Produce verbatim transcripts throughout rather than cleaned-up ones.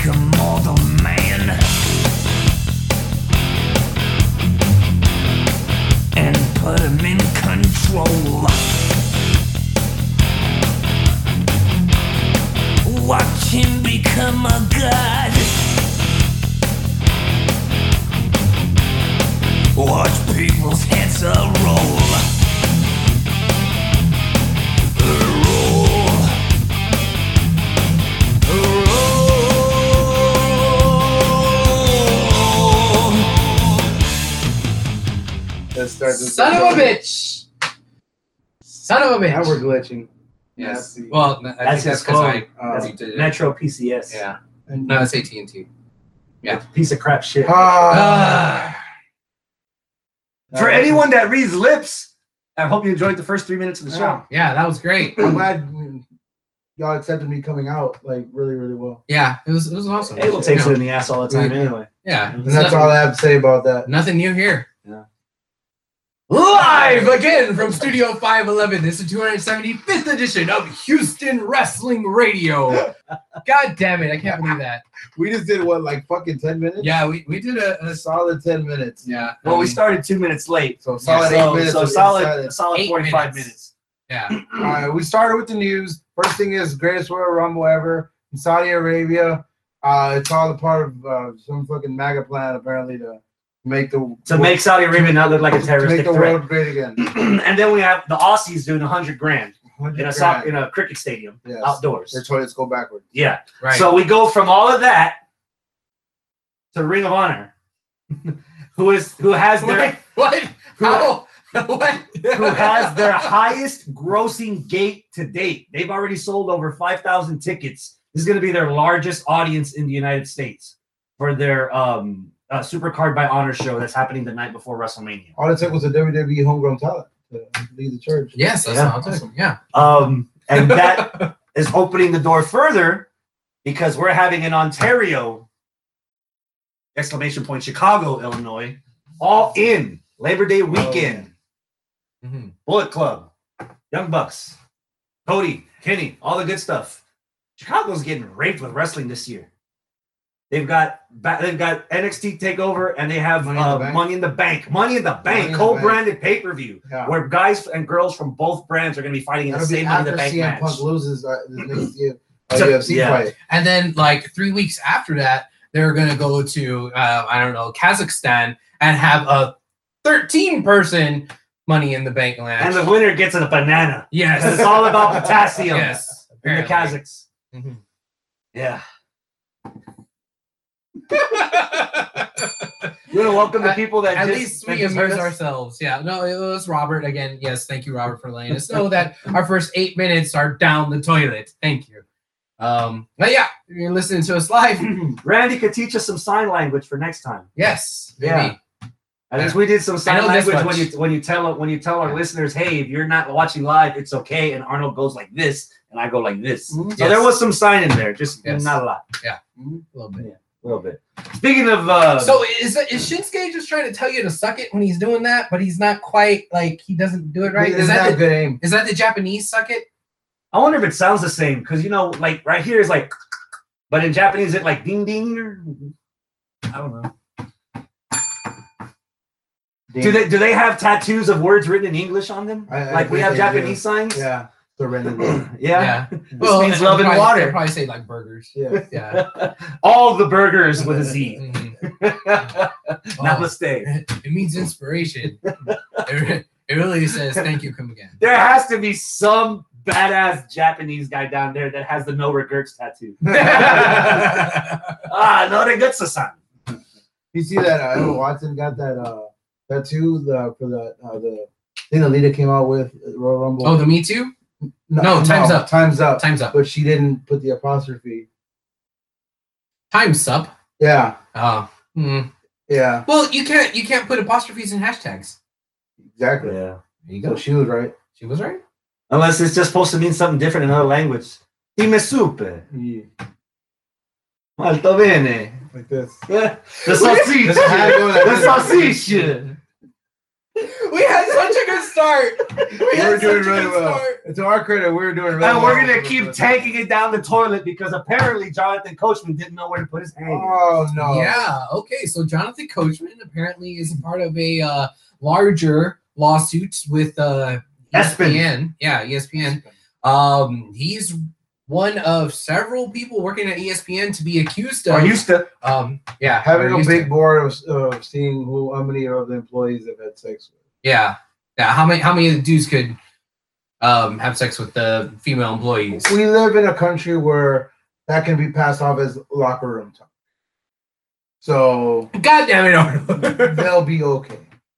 him more the man and put him in control. Watch him become a god. Watch people's heads a roll. Roll. Roll. Let's start this. Son of a bitch! Son of a bitch! Now we're glitching. Yes. Nasty. Well, I think That's that's just because called I uh, redid it. Metro P C S. Yeah. And No, it's A T and T. Yeah. Piece of crap shit. Ah. For anyone that reads lips, I hope you enjoyed the first three minutes of the show. Yeah. Yeah, that was great. I'm glad y'all accepted me coming out like really, really well. Yeah, it was it was awesome. Abel takes You it know, in the ass all the time Yeah. anyway. Yeah. And that's all I have to say about that. Nothing new here. Yeah. Live again from Studio five eleven. This is the two hundred seventy-fifth edition of Houston Wrestling Radio. God damn it. I can't believe that. We just did what, like fucking ten minutes? Yeah, we, we did a, A a solid ten minutes. yeah. Well, I we mean, started two minutes late. So solid So, eight minutes. so of solid, inside. a solid Eight forty-five minutes. minutes. Yeah. All right, we started with the news. First thing is greatest Royal Rumble ever in Saudi Arabia. Uh, it's all a part of uh, some fucking MAGA plan apparently to make the To make Saudi Arabia not look like a to make terroristic the threat. world great again. And then we have the Aussies doing a hundred grand in a one hundred soc- grand. in a cricket stadium Yes. outdoors. Their toilets go backwards. Yeah. Right. So we go from all of that to Ring of Honor, who is who has Wait, their what? who, How? What? who has their highest grossing gate to date. They've already sold over five thousand tickets. This is going to be their largest audience in the United States for their um, uh, Supercard by Honor show that's happening the night before WrestleMania. All it took was a W W E homegrown talent to lead the church. Yes, that's Yeah. awesome. Yeah. Um, and that is opening the door further because we're having in Ontario, exclamation point, Chicago, Illinois, all in Labor Day weekend. Mm-hmm. Bullet Club, Young Bucks, Cody, Kenny, all the good stuff. Chicago's getting raped with wrestling this year. They've got ba- they've got N X T Takeover and they have Money in the uh, Bank. Money in the Bank. Money in the Money Bank, in the co-branded pay-per-view, Yeah. where guys and girls from both brands are going to be fighting in the That'll be same Money in after the Bank C M match. Punk loses uh, the next year, uh, So- U F C yeah. fight. And then, like three weeks after that, they're gonna go to uh, I don't know Kazakhstan and have a thirteen-person Money in the Bank match. And the winner gets a banana. yes, It's all about potassium. yes, In the apparently. Kazakhs. Mhm. Yeah. We're gonna welcome the At- people that At just, least that we just heard amuse us. ourselves. Yeah, no, it was Robert again. Yes, thank you, Robert, for letting us know that our first eight minutes are down the toilet. Thank you. Um, but yeah, you're listening to us live. Randy could teach us some sign language for next time. Yes, maybe. Yeah. At least we did some I sign know this language much. when you when you tell when you tell our Yeah. listeners, hey, if you're not watching live, it's okay. And Arnold goes like this, and I go like this. Mhm. So Yes. there was some sign in there, just Yes. not a lot, A little bit. a little bit. Speaking of, uh, So is is Shinsuke just trying to tell you to suck it when he's doing that, but he's not quite like he doesn't do it right? He Is doesn't that have the, good aim. is that the Japanese suck it? I wonder if it sounds the same because you know, like right here is like, but in Japanese it like ding ding or I don't know. Do they do they have tattoos of words written in English on them? I- I like we think have they Japanese do. signs? Yeah. Surrender. Yeah. Well, means they'll love and probably- water. They'll probably say like burgers. Yeah. Yeah. All the burgers with a Z. Mhm. Namaste. It means inspiration. it, it really says thank you, come again. There has to be some badass Japanese guy down there that has the no regrets tattoo. Ah, no regrets-san. You see that uh, Emma Watson got that uh, tattoo the, for the uh, the thing that Lita came out with at Royal Rumble. Oh, the Me Too? no, Time's Up. Time's up. Time's up. But she didn't put the apostrophe. Time's up. Yeah. Oh. Hmm. Yeah. Well, you can't you can't put apostrophes in hashtags. Exactly. Yeah. There you So go. she was right. She was right. Unless it's just supposed to mean something different in another language. Dime supe. Yeah. Molto bene. Like this. The sausage. Does it have to go like The this? sausage. We had such a good start. We We had were doing such a really good well. start. To our credit, we were doing really And well. we're gonna keep tanking it down the toilet because apparently Jonathan Coachman didn't know where to put his hand. Oh no! Yeah. Okay. So Jonathan Coachman apparently is a part of a uh, larger lawsuit with uh, E S P N. Yeah, E S P N. Um, he's one of several people working at E S P N to be accused of. Or used to. Um, yeah, Having or a used big to. board of, of seeing who how many of the employees have had sex with. Yeah, yeah. How many? How many of the dudes could um have sex with the female employees? We live in a country where that can be passed off as locker room talk. So God damn it, Arnold. they'll be okay.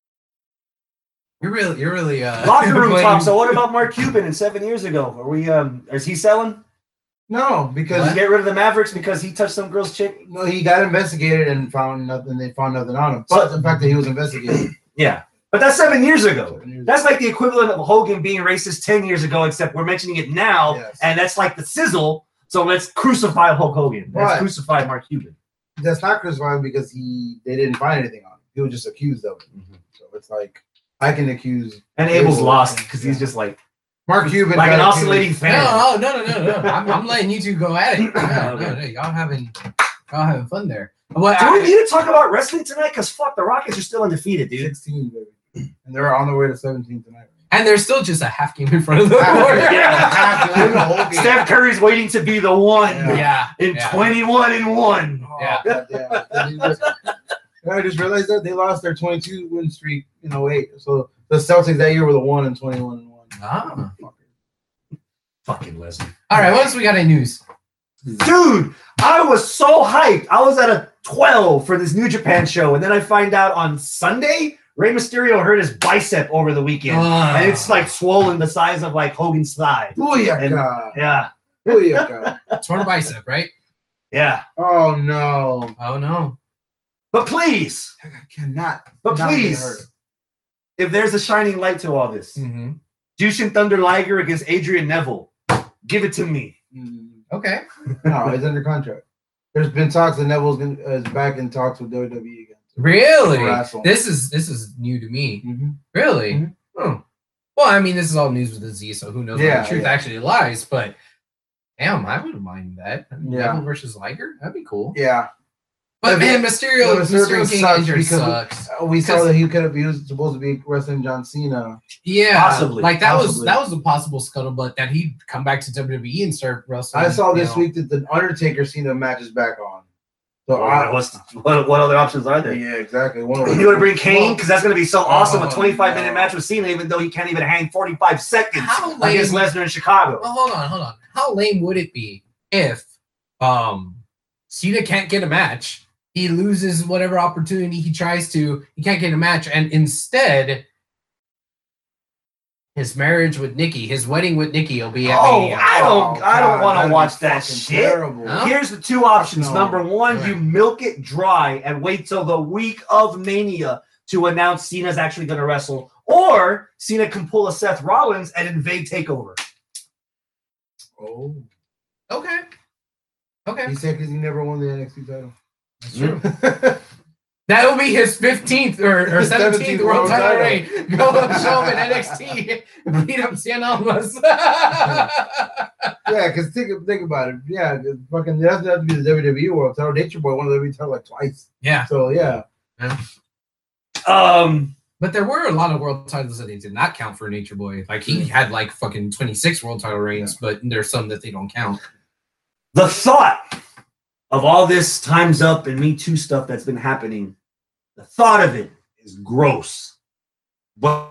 You're really, you're really uh, Locker room playing- talk. So what about Mark Cuban in seven years ago? Are we um is he selling? No, Does because he get rid of the Mavericks because he touched some girl's chick? no, he got investigated and found nothing. They found nothing on him. But the fact that he was investigated. Yeah. But that's seven years ago. That's like the equivalent of Hogan being racist ten years ago, except we're mentioning it now, Yes. and that's like the sizzle. So let's crucify Hulk Hogan. Let's Right. crucify Mark Cuban. That's not crucifying because he they didn't find anything on him. He was just accused of it. So it's like I can accuse And Abel's Abel. lost because he's just like Mark Cuban like an got oscillating accused. fan. No, no, no, no, no. I'm, I'm letting you two go at it. No, no, no. Y'all having, y'all having fun there. What? Do we I, need to talk about wrestling tonight? Because fuck, the Rockets are still undefeated, dude. sixteen, baby. And they're on their way to seventeen tonight. and there's still just a half game in front of the Half- board. yeah, half game, the whole game. Steph Curry's waiting to be the one Yeah. yeah. in yeah. twenty-one and one. Oh, Yeah. goddamn. I just realized that they lost their twenty-two win streak in oh eight. So the Celtics that year were the one and twenty-one and one. Ah. Fucking Leslie. All right. What else we got in news? Dude, I was so hyped. I was at a twelve for this New Japan show, and then I find out on Sunday, Rey Mysterio hurt his bicep over the weekend. Ah. And it's like swollen the size of like Hogan's thigh. Booyaka. Yeah. Booyaka. Torn bicep, right? Yeah. Oh no. Oh no. But please, I cannot. but not get please, hurt. if there's a shining light to all this, Mm-hmm. Jushin Thunder Liger against Adrian Neville, give it to me. Mm, Okay. No, he's under contract. There's been talks that Neville's gonna, uh, is back in talks with W W E again. Really? Wrestle. This is this is new to me. Mm-hmm. Really? Mhm. Oh. Well, I mean, this is all news with the Z, so who knows where Yeah, the truth yeah. actually lies? But damn, I wouldn't mind that. I mean, Yeah. Neville versus Liger, that'd be cool. Yeah. But Yeah, man, Mysterio, but Mysterio Mysterio getting sucks injured because- sucks. Uh, we saw Because- that he could have. He was supposed to be wrestling John Cena. Yeah, Possibly, Like that was possibly. that was a possible scuttlebutt that he'd come back to W W E and start wrestling. I saw you this know. week that the Undertaker Cena match is back on. So Well, I, what's what, what other options are there? yeah, exactly. One of You want to bring Kane because that's going to be so awesome. A Oh, twenty-five no. minute match with Cena, even though he can't even hang forty-five seconds How against lame- Lesnar in Chicago. Well, hold on, hold on. How lame would it be if um Cena can't get a match? He loses whatever opportunity he tries to. He can't get a match, and instead, his marriage with Nikki, his wedding with Nikki, will be at Oh, Mania. I don't, I don't God, want to that'd watch be that fucking shit. Terrible. Huh? Here's the two options. No. Number one, Right. you milk it dry and wait till the week of Mania to announce Cena's actually going to wrestle, or Cena can pull a Seth Rollins and invade Takeover. Oh, Okay. Okay. he said because he never won the N X T title. That's true. That'll be his fifteenth or, or His seventeenth seventeenth world world title title. reign. Go up, show him in N X T, beat up Cien Almas. Yeah, because think think about it. Yeah, the fucking it doesn't have to be the W W E World Title. Nature Boy won the W W E title like twice. Yeah. So yeah, Um, But there were a lot of world titles that they did not count for Nature Boy. Like he had like fucking twenty-six world title reigns, but there's some that they don't count. the thought of all this Time's Up and Me Too stuff that's been happening, the thought of it is gross. But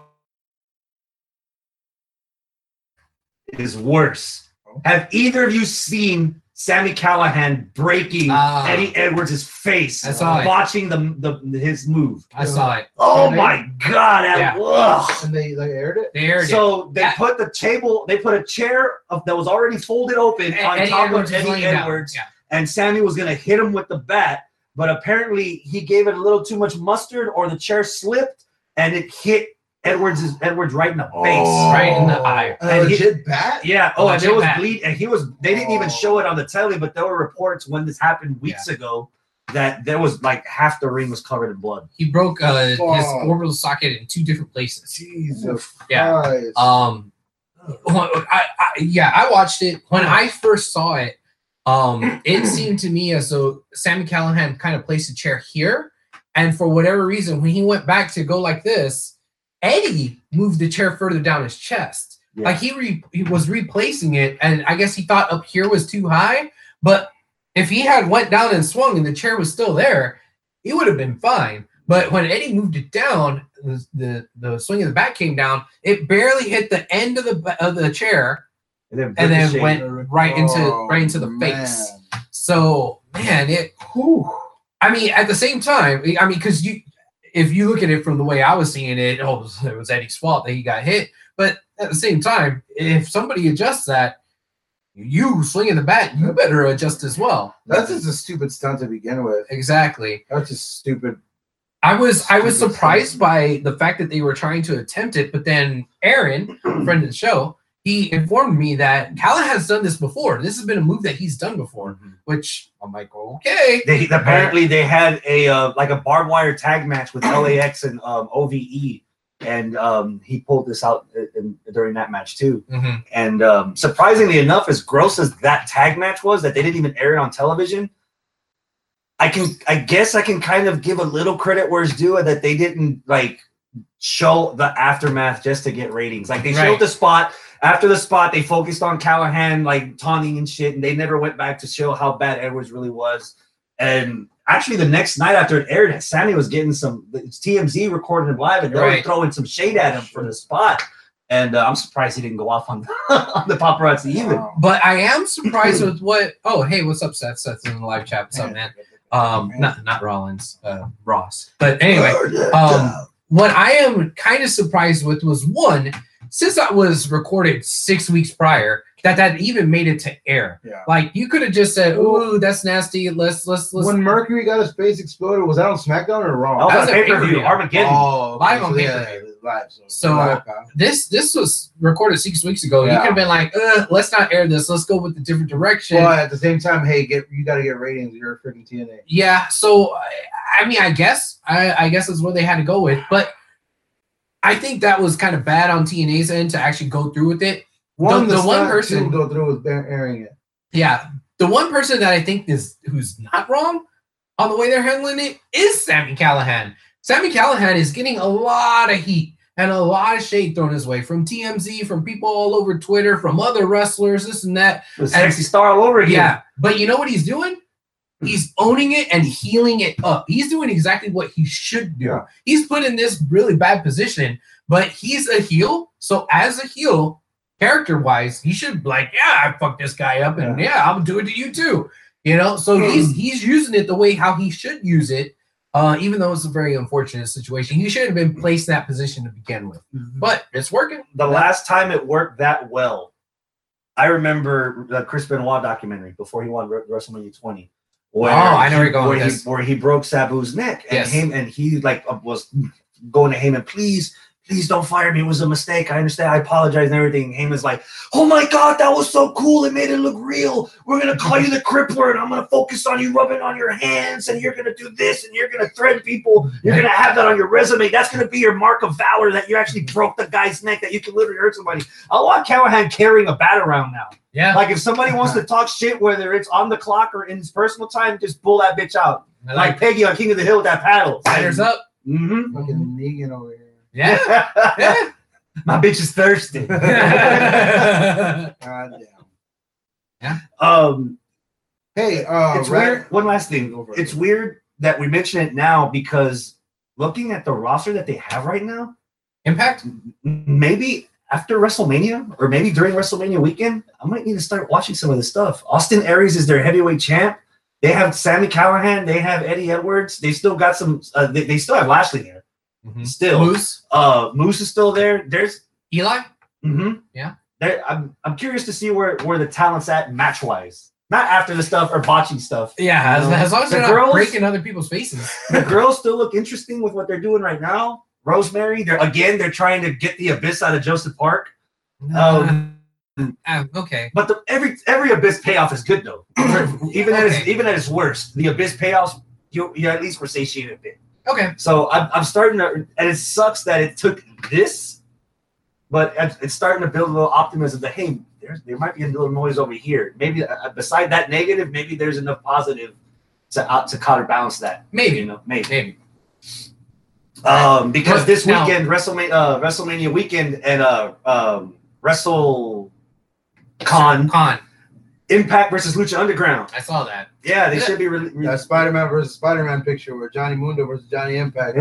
is worse. Have either of you seen Sammy Callahan breaking Ah. Eddie Edwards' face, I saw it. watching the, the his move? I saw it. Oh Yeah. my god! that- Yeah. ugh. and they like aired it. They aired it. So they That- put the table, they put a chair of, that was already folded open Ed- on Eddie top Edwards of was Eddie laying down. Edwards, Yeah. and Sammy was gonna hit him with the bat, but apparently he gave it a little too much mustard, or the chair slipped and it hit Edwards Edwards right in the face. Right in the eye. A And he- legit bat. Yeah. Oh, and Legit there was bat. bleed, and he was. They didn't even Oh. show it on the telly, but there were reports when this happened weeks ago that there was like half the ring was covered in blood. He broke uh, his Wow. orbital socket in two different places. Jesus Yeah. Christ. Um, I, I, yeah, I watched it when I first saw it. Um, it seemed to me as though Sami Callihan kind of placed a chair here, and for whatever reason, when he went back to go like this, Eddie moved the chair further down his chest. Yeah. Like he re, he was replacing it, and I guess he thought up here was too high. But if he had went down and swung, and the chair was still there, it would have been fine. But when Eddie moved it down, the, the the swing of the bat came down. It barely hit the end of the of the chair, And then, and then Ricochet- went right into Oh, right into the man. face. So man, it. Whew. I mean, at the same time, I mean, because you, if you look at it from the way I was seeing it, oh, it was, it was Eddie's fault that he got hit. But at the same time, if somebody adjusts that, you swinging the bat, you better adjust as well. That's just a stupid stunt to begin with. Exactly. That's just stupid. I was I was Stupid surprised stunt. by the fact that they were trying to attempt it, but then Aaron, friend of the show, he informed me that Callahan has done this before. This has been a move that he's done before, which I'm like, okay. They apparently they had a uh, like a barbed wire tag match with L A X and um, O V E, and um, he pulled this out in, during that match too. Mhm. And um, surprisingly enough, as gross as that tag match was, that they didn't even air it on television. I can, I guess, I can kind of give a little credit where it's due that they didn't like show the aftermath just to get ratings. Like they Right. showed the spot. After the spot, they focused on Callahan like taunting and shit, and they never went back to show how bad Edwards really was. And actually, the next night after it aired, Sammy was getting some. It's T M Z recorded him live, and they were Right. throwing some shade at him for the spot. And uh, I'm surprised he didn't go off on the, on the paparazzi either. Wow. But I am surprised with what. Oh, hey, what's up, Seth? Seth's in the live chat. What's up, man? Um, not not Rollins, uh, Ross. But anyway, um, what I am kind of surprised with was one, since that was recorded six weeks prior, that that even made it to air. Yeah. Like you could have just said, "Ooh, that's nasty. Let's let's let's." When Mercury got his face exploded, was that on SmackDown or Raw? That was was a a pay-per-view, pay-per-view. Armageddon. Oh, Live on so yeah, pay-per-view. live. So, So- live, huh? this this was recorded six weeks ago. You Yeah. could have been like, uh, "Let's not air this. Let's go with a different direction." But at the same time, hey, get you got to get ratings. You're a freaking T N A. Yeah, so I- I mean, I guess I, I guess that's what they had to go with, but I think that was kind of bad on T N A's end to actually go through with it. One, The- the, the one one person- person go through with airing it. Yeah, the one person that I think is who's not wrong on the way they're handling it is Sami Callihan. Sami Callihan is getting a lot of heat and a lot of shade thrown his way from T M Z, from people all over Twitter, from other wrestlers, this and that. The sexy star all over again. Yeah, but you know what he's doing? He's owning it and healing it up. He's doing exactly what he should do. Yeah. He's put in this really bad position, but he's a heel. So as a heel, character-wise, he should be like, yeah, I fucked this guy up, and yeah, I'm gonna do it to you too. You know, so he's he's using it the way how he should use it. Uh, even though it's a very unfortunate situation, he should have been placed in that position to begin with. But it's working. The last time it worked that well, I remember the Chris Benoit documentary before he won WrestleMania twenty. Where Oh, I know he, where you're going where with he, this. where he broke Sabu's neck, and Yes. him and he like uh, was going to Heyman, please, please don't fire me. It was a mistake. I understand. I apologize and everything. Heyman's like, oh my god, that was so cool. It made it look real. We're gonna call you the Crippler, and I'm gonna focus on you rubbing on your hands, and you're gonna do this, and you're gonna threaten people. You're gonna have that on your resume. That's gonna be your mark of valor that you actually broke the guy's neck, that you can literally hurt somebody. I want Callahan carrying a bat around now. Yeah, Like if somebody wants to talk shit, whether it's on the clock or in his personal time, just pull that bitch out. I Like like Peggy on King of the Hill with that paddle. Fighters up. Mm-hmm. Fucking Negan over here. Yeah. Yeah. My bitch is thirsty. God damn. um, Hey, uh, it's Rat- weird. One last thing. Go for it. It's weird that we mention it now because looking at the roster that they have right now, Impact. m- maybe after WrestleMania or maybe during WrestleMania weekend, I might need to start watching some of this stuff. Austin Aries is their heavyweight champ. They have Sami Callihan. They have Eddie Edwards. They still got some. Uh, they, they still have Lashley there. Mhm. Still, Moose. uh, Moose is still there. There's, Eli. mhm. Yeah. There, I'm, I'm curious to see where, where the talent's at match wise. Not after the stuff or botching stuff. Yeah, as, as long as The they're girls- not breaking other people's faces. The girls still look interesting with what they're doing right now. Rosemary, they're again, they're trying to get the abyss out of Joseph Park. Um, Uh, okay. But the, every every abyss payoff is good though. Even at its, Okay. even at its worst, the abyss payoffs you you at least were satiated a bit. Okay. So I'm, I'm starting to, and it sucks that it took this, but it's starting to build a little optimism that, hey, there's, there might be a little noise over here. Maybe uh, beside that negative, maybe there's enough positive to uh, to counterbalance that. Maybe. You know, maybe. Maybe. Um, because But this now- weekend, WrestleMania, uh, WrestleMania weekend, and uh, um, WrestleCon, Con. Impact versus Lucha Underground. I saw that. Yeah, they should be. Re- re- That Spider-Man versus Spider-Man picture where Johnny Mundo versus Johnny Impact.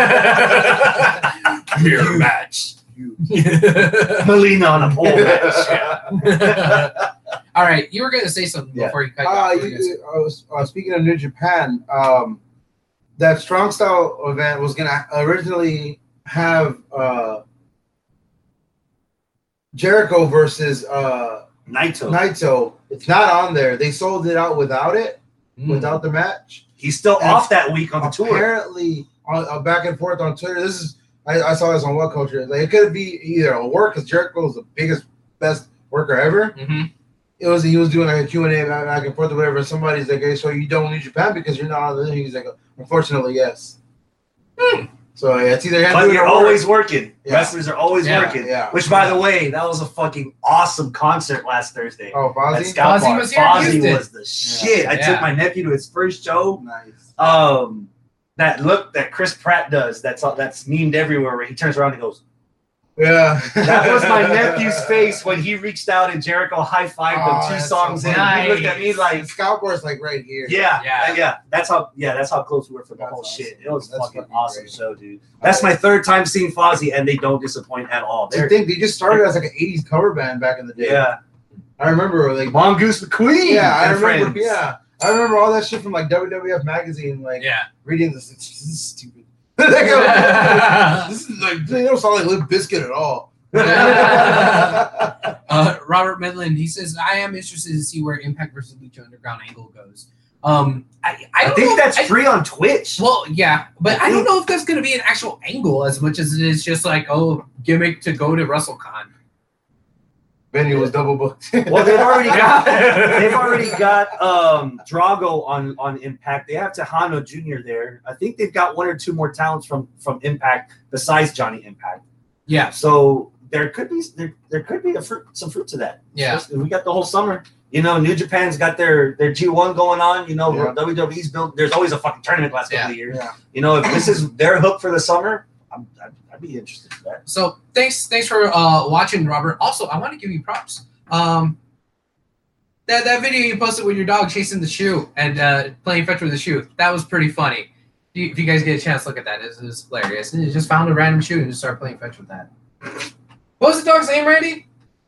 Mirror match. Melina on a pole match. All right, you were going to say something Yeah. before you cut. Uh, off. you, I was, uh, speaking of New Japan, um, that Strong Style event was gonna originally have uh, Jericho versus uh, Naito. Naito. It's not on there. They sold it out without it, Mm. without the match. He's still And off that week on the tour. Apparently, on, uh, back and forth on Twitter. This is I, I saw this on What Culture. Like it could be either a work because Jericho is the biggest, best worker ever. Mhm. It was he was doing like a Q and A back, back and forth or whatever. Somebody's like, "Hey, so you don't need Japan because you're not on the." He's like, "Unfortunately, yes." Hmm. So yeah, it's either him But doing you're it or always working. Yeah. Wrestlers are always Yeah. working. Yeah. Which, by the way, that was a fucking awesome concert last Thursday. Oh, At Fozzy, Scout Fozzy Bar. was here in Fozzy Houston. was the shit. I Yeah. took my nephew to his first show. nice. Um, that look that Chris Pratt does, that's that's memed everywhere. Where he turns around and goes, Yeah, "That was my nephew's face when he reached out and Jericho high fived Oh, him two that's songs so in. nice. He looked at me like, Scout Bar's like right here. yeah, Yeah. yeah, yeah. That's how, yeah, that's how close we were for the That's whole awesome. shit. It was a That's fucking fucking awesome great. show, dude. That's my third time seeing Fozzy, and they don't disappoint at all. I They're, think they just started as like an eighties cover band back in the day. yeah, I remember like Mongoose McQueen. yeah, I and remember friends. yeah, I remember all that shit from like W W F magazine, like Yeah. reading this. This is stupid. This is like they don't sound like Limp Bizkit at all. uh, Robert Midland, he says, I am interested to see where Impact versus Lucha Underground angle goes. Um, I, I, I don't think know, that's I- free on Twitch. well, yeah, but I I, don't think- know if that's going to be an actual angle as much as it is just like, oh, gimmick to go to WrestleCon. Venue was double booked. Well, they've already got they've already got um, Drago on, on Impact. They have Tejano Junior there. I think they've got one or two more talents from, from Impact besides Johnny Impact. Yeah, So there could be there, there could be a fruit, some fruit to that. yeah. We got the whole summer. You know, New Japan's got their their G one going on. You know, Yeah. W W E's built. There's always a fucking tournament last couple Yeah. of years. Yeah. You know, if this is their hook for the summer, I'm, I'd, I'd be interested in that. So thanks, thanks for uh, watching, Robert. Also, I want to give you props. Um, that that video you posted with your dog chasing the shoe and uh, playing fetch with the shoe, that was pretty funny. If you, if you guys get a chance, look at that. It's, it's hilarious. And you just found a random shoe and just started playing fetch with that. What was the dog's name, Randy?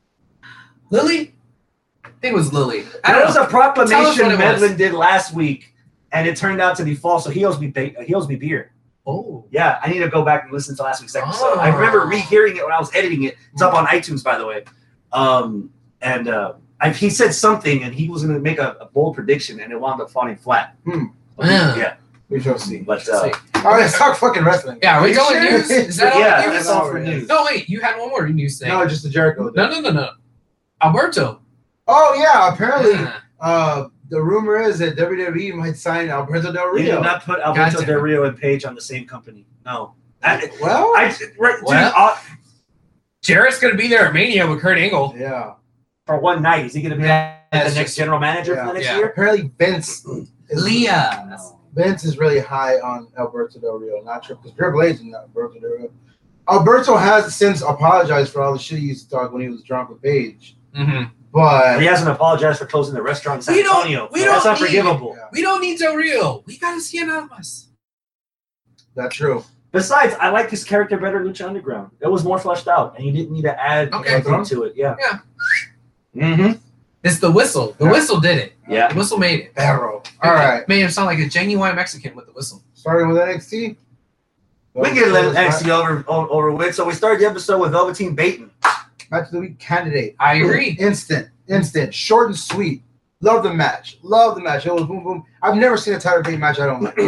Lily? I think it was Lily. I There don't was know. a proclamation what it was. Medlin did last week, and it turned out to be false. So he owes me ba- he owes me beer. Oh. Yeah, I need to go back and listen to last week's episode. Oh. I remember rehearing it when I was editing it. It's up on iTunes, by the way. Um, and uh, I, he said something, and he was going to make a, a bold prediction, and it wound up falling flat. Hmm. Yeah. Yeah, We shall see. but uh, All right, let's talk fucking wrestling. Yeah, are we You going sure? news? Is that all yeah, the that's news? all for news. No, wait. You had one more news thing. No, just the Jericho. No, no, no, no. Alberto. Oh yeah, apparently, Yeah. uh, the rumor is that W W E might sign Alberto Del we Rio. did not put Alberto Goddamn. Del Rio and Page on the same company. No, I, well, I right, dude, Well- uh, Jarrett's gonna be there at Mania with Kurt Angle. yeah. for one night. Is he going to be Yeah, the it's next just- general manager yeah. for the next Yeah. year? Apparently, Vince. Is, Leah. Vince is really high on Alberto Del Rio, not Triple because Triple H is not Alberto Del Rio. Alberto has since apologized for all the shit he used to talk when he was drunk with Paige, Mm-hmm. but He hasn't apologized for closing the restaurant in San We don't- Antonio. we So don't that's need- unforgivable. yeah, We don't need Del Rio. We gotta see Anonymous. that's true. Besides, I like his character better in Lucha Underground. It was more fleshed out, and you didn't need to add Okay. anything to it. Yeah. Yeah. Mm-hmm. It's the whistle. The Yeah. whistle did it. Yeah. The whistle made it. Arrow. All right, Made him sound like a genuine Mexican with the whistle. starting with N X T. We can get N X T over, over over with. So we started the episode with Velveteen Baton. Match of the week candidate. I agree. Instant, instant, short and sweet. Love the match. Love the match. It was boom, boom. I've never seen a Tyler Bate match I don't like.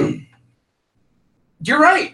You're right.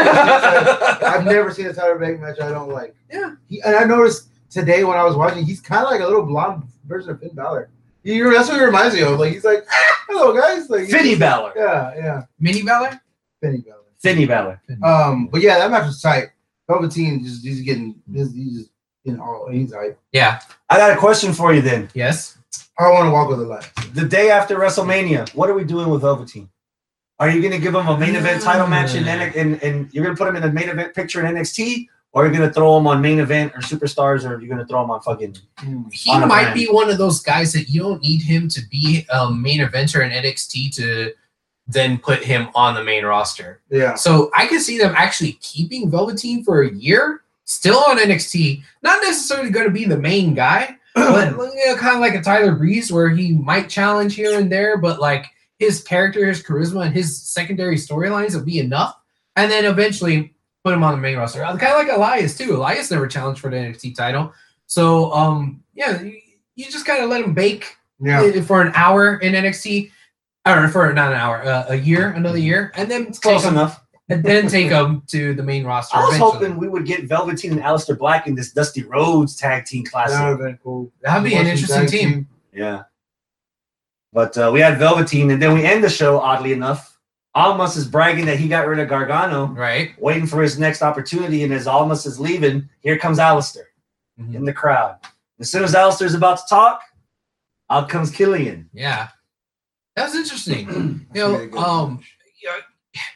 I've never seen a Tyler Bate match I don't like. Yeah. He, and I noticed today when I was watching, he's kind of like a little blonde version of Finn Balor. You, that's what he reminds me of. Like he's like, hello guys. Like Finny Balor. Yeah, yeah. Mini Balor? Finny Balor. Finny Balor. Um, but yeah, that match was tight. Velveteen just he's getting he's, he's just you know he's tight. Yeah. I got a question for you then. Yes. I want to walk with the light. The day after WrestleMania, what are we doing with Velveteen? Are you going to give him a main event title match in N- and and you're going to put him in the main event picture in N X T, or are you going to throw him on main event or superstars, or are you going to throw him on fucking? He on a might brand? be one of those guys that you don't need him to be a main eventer in N X T to then put him on the main roster. Yeah. So I can see them actually keeping Velveteen for a year, still on N X T, not necessarily going to be the main guy, but you know, kind of like a Tyler Breeze where he might challenge here and there, but like his character, his charisma, and his secondary storylines will be enough, and then eventually put him on the main roster. Kind of like Elias too. Elias never challenged for the N X T title, so um, yeah, you, you just kind of let him bake Yeah. for an hour in N X T, or for not an hour, uh, a year, another year, and then It's close take him, enough. and then take him to the main roster. I was eventually. hoping we would get Velveteen and Aleister Black in this Dusty Rhodes tag team classic. That would have been cool. That'd be an Watching interesting tag team. Yeah. But uh, we had Velveteen, and then we end the show, oddly enough. Almas is bragging that he got rid of Gargano, Right. waiting for his next opportunity, and as Almas is leaving, here comes Aleister Mhm. in the crowd. As soon as Aleister's about to talk, out comes Killian. Yeah. That was interesting. you That's really know, good. um, you know,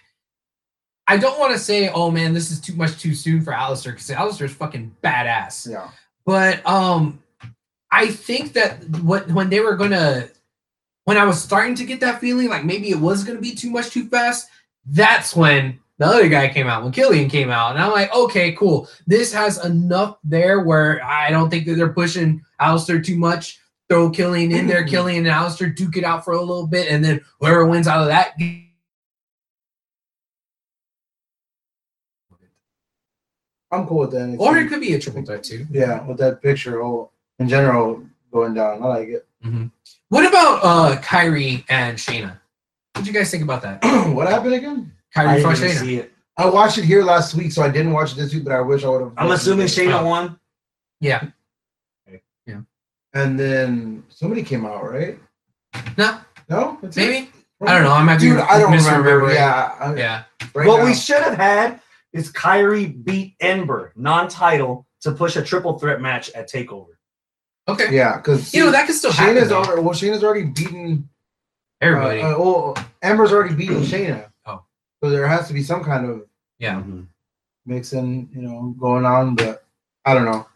I don't want to say, oh man, this is too much too soon for Alistair, because Alistair's fucking badass. Yeah. But um, I think that what when they were gonna, when I was starting to get that feeling, like maybe it was gonna be too much too fast, that's when the other guy came out, when Killian came out, and I'm like, okay, cool. This has enough there where I don't think that they're pushing Alistair too much. Throw Killian in there, Killian and Alistair duke it out for a little bit, and then whoever wins out of that. I'm cool with that. Or it could be a triple threat too. Yeah, with that picture, oh, in general, going down. I like it. What about uh Kyrie and Shayna? What do you guys think about that? What happened again? Kyrie I for didn't even Shayna. see it. I watched it here last week, so I didn't watch it this week, but I wish I would have. I'm assuming Shayna Oh. won. Yeah. And then somebody came out, right? No, No? That's it? maybe. I don't know. I might be Dude, I don't remember. misremembering. Yeah. I, Yeah. Right what now. we should have had is Kyrie beat Ember, non-title, to push a triple threat match at TakeOver. Okay. Yeah, because You know that could still happen. Shayna's though. already, well, Shayna's already beaten. Everybody. Uh, uh, well, Amber's already beaten Shayna. Oh. So there has to be some kind of yeah. mixing, you know, going on, but I don't know.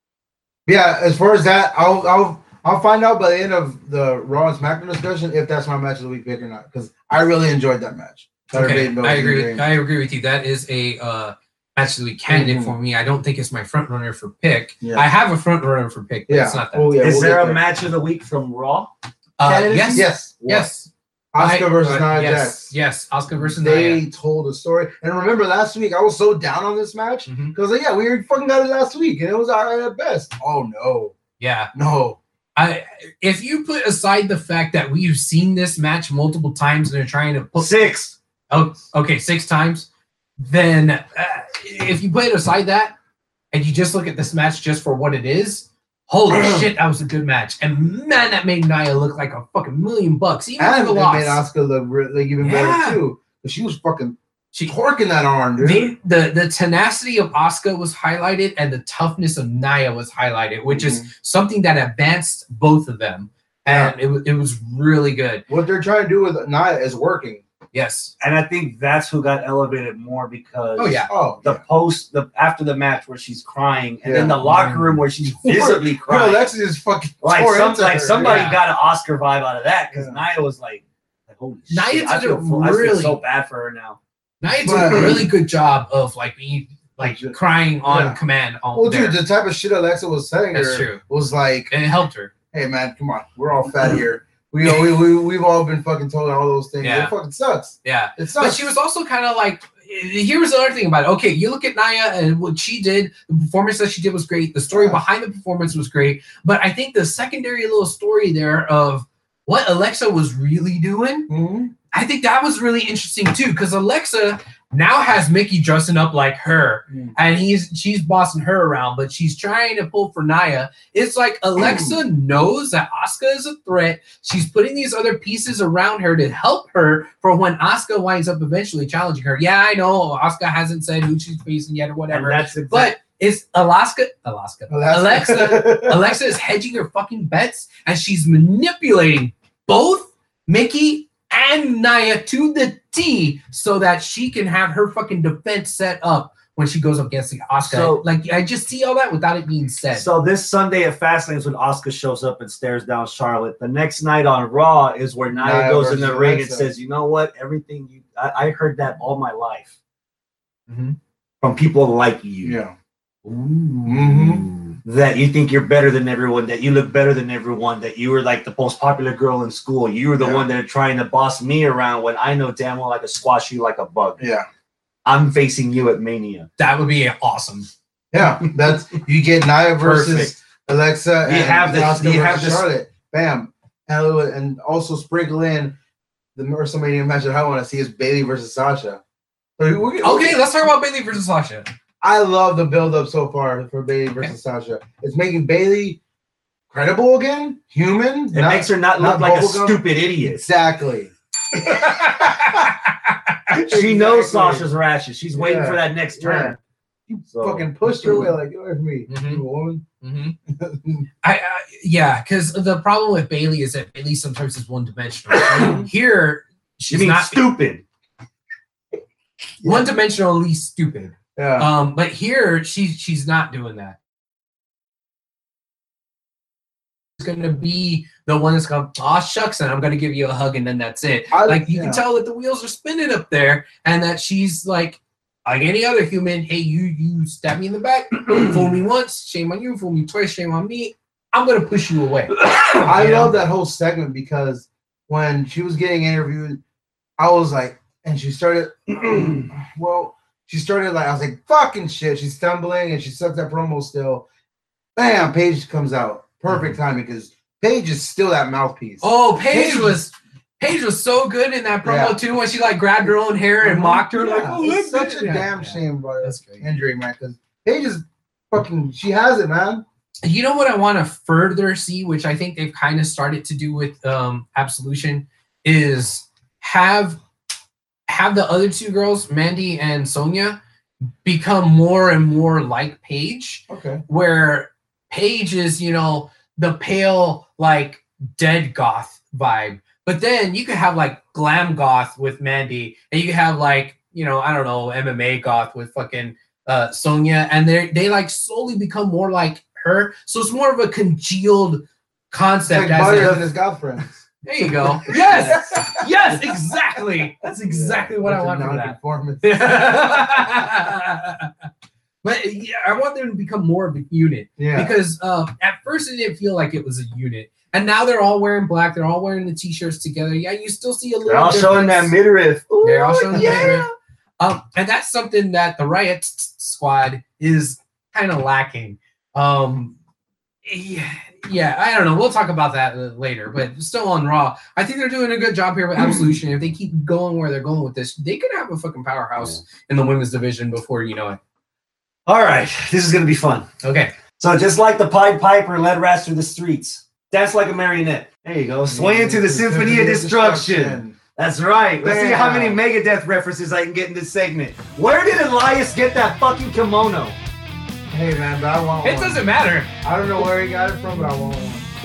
Yeah, as far as that, I'll I'll I'll find out by the end of the Raw and SmackDown discussion if that's my match of the week pick or not, because I really enjoyed that match. Better Okay. Baden I Velveteen agree. Dream. With, I agree with you. That is a uh, match of the week candidate Mhm. for me. I don't think it's my front runner for pick. Yeah. I have a front runner for pick, but Yeah. it's not that. Oh yeah. Is we'll there get a match of the week from Raw? Uh, Candidates? yes. Yes. Yes. Oscar I- versus uh, Nia yes, Jax. Yes, Oscar versus They Nia. told a story, and remember last week I was so down on this match Mhm. because like, yeah, we already fucking got it last week, and it was all right at best. Oh no, Yeah. no. I if you put aside the fact that we've seen this match multiple times and they're trying to put Six. oh okay six times, then uh, if you put aside that and you just look at this match just for what it is, holy shit, that was a good match. And man, that made Nia look like a fucking million bucks, even And with it the made loss. Oscar look re- like even Yeah. better too. But she was fucking She torquing that arm, dude. the, the the tenacity of Asuka was highlighted and the toughness of Nia was highlighted, which Mm-hmm. is something that advanced both of them. And it, was it was really good. What they're trying to do with Nia is working. Yes. And I think that's who got elevated more because Oh, yeah. Oh, the yeah. post the after the match where she's crying, and Yeah. then the locker room where she's visibly Bro, crying. Lexi is fucking like tore some, into like her. somebody Yeah. got an Oscar vibe out of that because Yeah. Nia was like, like holy Nia shit, I did feel, a full- I feel really- so bad for her now. Nia did But- a really good job of like being like Legit. crying on Yeah. command. On Well, there. dude, the type of shit Alexa was saying That's her true. was like, And it helped her. "Hey, man, come on, we're all fat here. We, we, we, we've all been fucking told all those things. Yeah. It fucking sucks. Yeah. It sucks." But she was also kind of like, here was the other thing about it. Okay, you look at Nia and what she did, the performance that she did was great. The story Yeah. behind the performance was great. But I think the secondary little story there of what Alexa was really doing, Mhm. I think that was really interesting too. Because Alexa now has Mickey dressing up like her, Mm. and he's she's bossing her around, but she's trying to pull for Nia. It's like Alexa knows that Asuka is a threat. She's putting these other pieces around her to help her for when Asuka winds up eventually challenging her. Yeah, I know Asuka hasn't said who she's facing yet or whatever, And that's exact- but it's Alaska, Alaska, Alaska. Alexa. Alexa is hedging her fucking bets, and she's manipulating both Mickey and Nia to the T so that she can have her fucking defense set up when she goes up against the Asuka. So- like, I just see all that without it being said. So this Sunday at Fastlane is when Asuka shows up and stares down Charlotte. The next night on Raw is where Nia, Nia goes in the versus ring and Alexa. says, "You know what? Everything you, I, I heard that all my life Mhm. from people like you. Yeah. Mhm. That you think you're better than everyone, that you look better than everyone, that you were like the most popular girl in school. You were the Yeah. one that are trying to boss me around when I know damn well I could squash you like a bug. Yeah. I'm facing you at Mania." That would be awesome. Yeah. That's you get Nia versus Perfect. Alexa. You and have this- Asuka you have versus this- Charlotte. Bam. And, it would- and also sprinkle in the WrestleMania match that I want to see is Bailey versus Sasha. So we- we- Okay, let's talk about Bailey versus Sasha. I love the build up so far for Bailey versus Sasha. It's making Bailey credible again, human. It makes her not look not like a bubblegum. stupid idiot. Exactly. She knows Exactly. Sasha's rashes. She's waiting Yeah. for that next turn. You So- fucking pushed her away like, get away from me, Mhm. you woman. Mhm. I, I yeah, because the problem with Bailey is that Bailey sometimes is one dimensional. Here, She she's means not stupid. one dimensional, at least stupid. Yeah. Um, but here she's she's not doing that. It's gonna be the one that's gonna aw shucks, and I'm gonna give you a hug, and then that's it. I- like you yeah. can tell that the wheels are spinning up there, and that she's like like any other human. Hey, you you stab me in the back, fool me once, shame on you. Fool me twice, shame on me. I'm gonna push you away. I You know? love that whole segment because when she was getting interviewed, I was like, and she started, well, she started like, I was like, fucking shit. She's stumbling and she sucks that promo still. Bam, Paige comes out. Perfect timing because Paige is still that mouthpiece. Oh, Paige Paige- was Paige was so good in that promo Yeah. too when she like grabbed her own hair and mocked her like, Yeah, oh, it's look, such a yeah, damn yeah. shame about That's this great. injury, man. Because Paige is fucking, she has it, man. You know what I want to further see, which I think they've kind of started to do with um, Absolution, is have have the other two girls, Mandy and Sonia, become more and more like Paige, Okay. where Paige is, you know, the pale, like dead goth vibe. But then you could have like glam goth with Mandy, and you could have like, you know, I don't know, M M A goth with fucking uh, Sonia, and they they like slowly become more like her. So it's more of a congealed It's concept. like as Butters a- and his girlfriends. there you go. Yes, yes, exactly. That's exactly what I Bunch of want for that. non-conformists. But yeah, I want them to become more of a unit. Yeah. Because um, at first it didn't feel like it was a unit, and now they're all wearing black. They're all wearing the t-shirts together. Yeah, you still see a little. They're all showing that difference. midriff. Ooh, They're all showing the yeah. midriff. Um, and that's something that the Riot Squad is kind of lacking. Um, yeah, yeah, I don't know. We'll talk about that uh, later, but still on Raw, I think they're doing a good job here with Absolution. If they keep going where they're going with this, they could have a fucking powerhouse in the women's division before you know it. All right, this is gonna be fun. Okay. So just like the Pied Piper led rats through the streets, dance like a marionette. There you go. Sway into the symphony of destruction. That's right. Let's see how many Bam. Megadeth references I can get in this segment. Where did Elias get that fucking kimono? Hey man, but I want It one. doesn't matter. I don't know where he got it from, but I want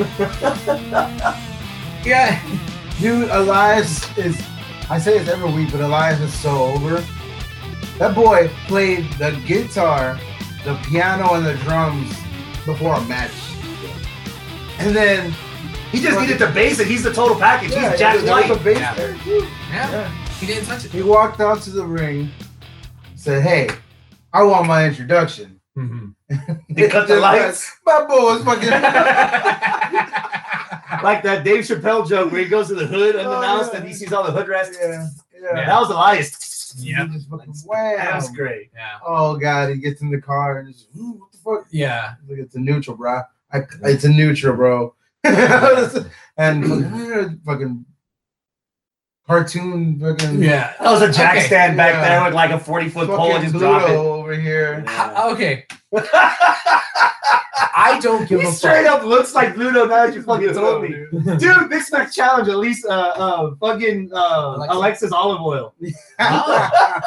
one. Yeah. Dude, Elias is, I say this every week, but Elias is so over. That boy played the guitar, the piano, and the drums before a match. And then, He just needed the basic. He's the total package. yeah, He's Jack there was a White. bass Yeah. there too. Yeah. Yeah. He didn't touch it. He walked out to the ring, said, hey, I want my introduction. Mm-hmm. They cut the lights. My boy was fucking... Like that Dave Chappelle joke where he goes to the hood unannounced Oh, yeah. and he sees all the hood rests. yeah, yeah. That was Elias. Yeah. He just fucking wham. That was great. Yeah. Oh god, he gets in the car and just, "Ooh, what the fuck? Yeah. Look, it's a neutral, bro. I, it's a neutral, bro. and fucking, fucking cartoon fucking. Yeah. That was a jack Okay. stand back Yeah. there with like a forty foot pole and Fucking just drop Pluto it. over here. H- Okay. I don't give He a straight fuck. up looks like Pluto now that you fucking told me. Dude, Mixed Match Challenge, at least uh, uh, fucking uh, Alexa. Alexa's olive oil. Oh.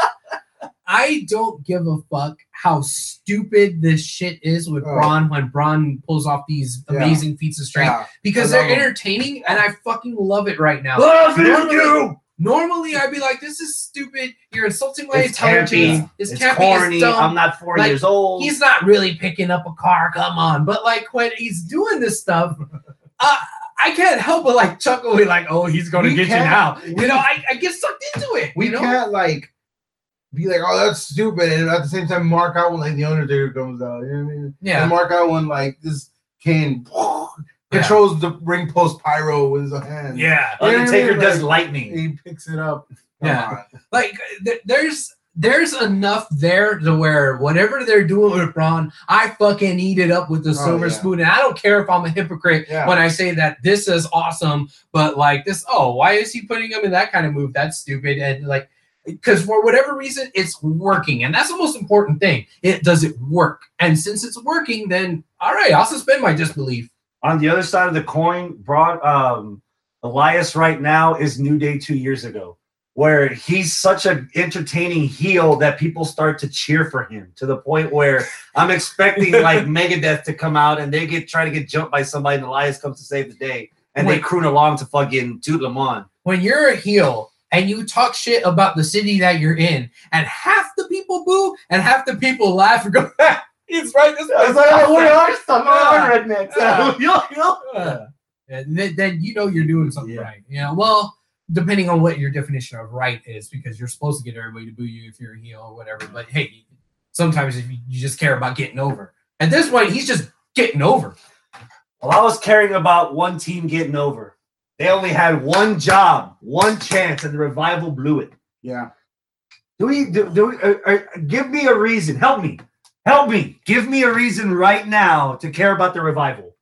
I don't give a fuck how stupid this shit is with Oh. Braun when Braun pulls off these Yeah. amazing feats of strength Yeah. because I they're love 'em. entertaining and I fucking love it right now. Love Normally- you! Normally, I'd be like, "This is stupid. You're insulting my It's intelligence. campy. It's, It's campy. corny. It's dumb. I'm not four Like, years old. He's not really picking up a car. Come on." But like when he's doing this stuff, uh, I can't help but like chuckle. With like, "Oh, he's gonna We get you can't- now." we- You know, I, I get sucked into it. We you know? can't like be like, oh, that's stupid, and at the same time mark out when like the Undertaker comes out. You know what I mean? Yeah. And mark out when like this Kane controls the ring post pyro with his hand. Yeah. Undertaker Yeah, does like- lightning. He picks it up. Come Yeah. on. Like th- there's there's enough there to where whatever they're doing with Braun, I fucking eat it up with the Oh, silver yeah. spoon. And I don't care if I'm a hypocrite Yeah. when I say that this is awesome, but like this, oh, why is he putting him in that kind of move? That's stupid. And like because for whatever reason, it's working. And that's the most important thing. It does it work. And since it's working, then all right, I'll suspend my disbelief. On the other side of the coin, Broad um, Elias right now is New Day two years ago, where he's such an entertaining heel that people start to cheer for him to the point where I'm expecting like Megadeth to come out and they get try to get jumped by somebody and Elias comes to save the day and they Wait. croon along to fucking Toot Lamont. When you're a heel and you talk shit about the city that you're in, and half the people boo and half the people laugh and go, he's right. This It's like, oh, we are stuff. We Yeah. are rednecks. Yeah. Yo, yo. Yeah. And then, then you know you're doing something Yeah. right. You know, well, depending on what your definition of right is, because you're supposed to get everybody to boo you if you're a heel or whatever. But hey, sometimes if you, you just care about getting over. At this point, he's just getting over. Well, I was caring about one team getting over. They only had one job, one chance, and the Revival blew it. Yeah. Do we? Do, do we? Uh, uh, give me a reason. Help me. Help me. Give me a reason right now to care about the Revival.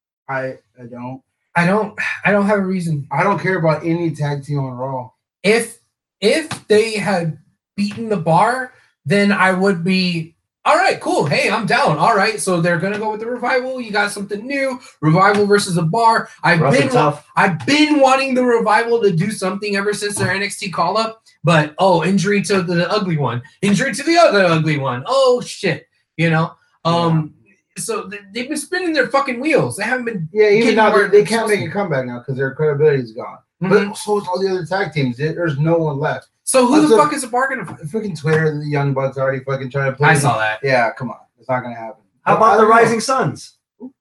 I I don't. I don't. I don't have a reason. I don't care about any tag team on Raw. If if they had beaten the Bar, then I would be all right. Cool. Hey, I'm down. All right. So they're gonna go with the Revival. You got something new. Revival versus the Bar. I've Rough been and tough. I've been wanting the Revival to do something ever since their N X T call up. But oh, injury to the ugly one. Injury to the other ugly one. Oh shit. You know. Um. So th- they've been spinning their fucking wheels. They haven't been. Yeah, even Getting now where they, they they're can't supposed make to. a comeback now because their credibility is gone. Mhm. But so is all the other tag teams. There- There's no one left. So who That's the a- fuck is a bargain? Of- Freaking Twitter, the Young Bucks already fucking trying to put. I in- saw that. Yeah, come on, it's not gonna happen. How I about the don't know. Rising Suns?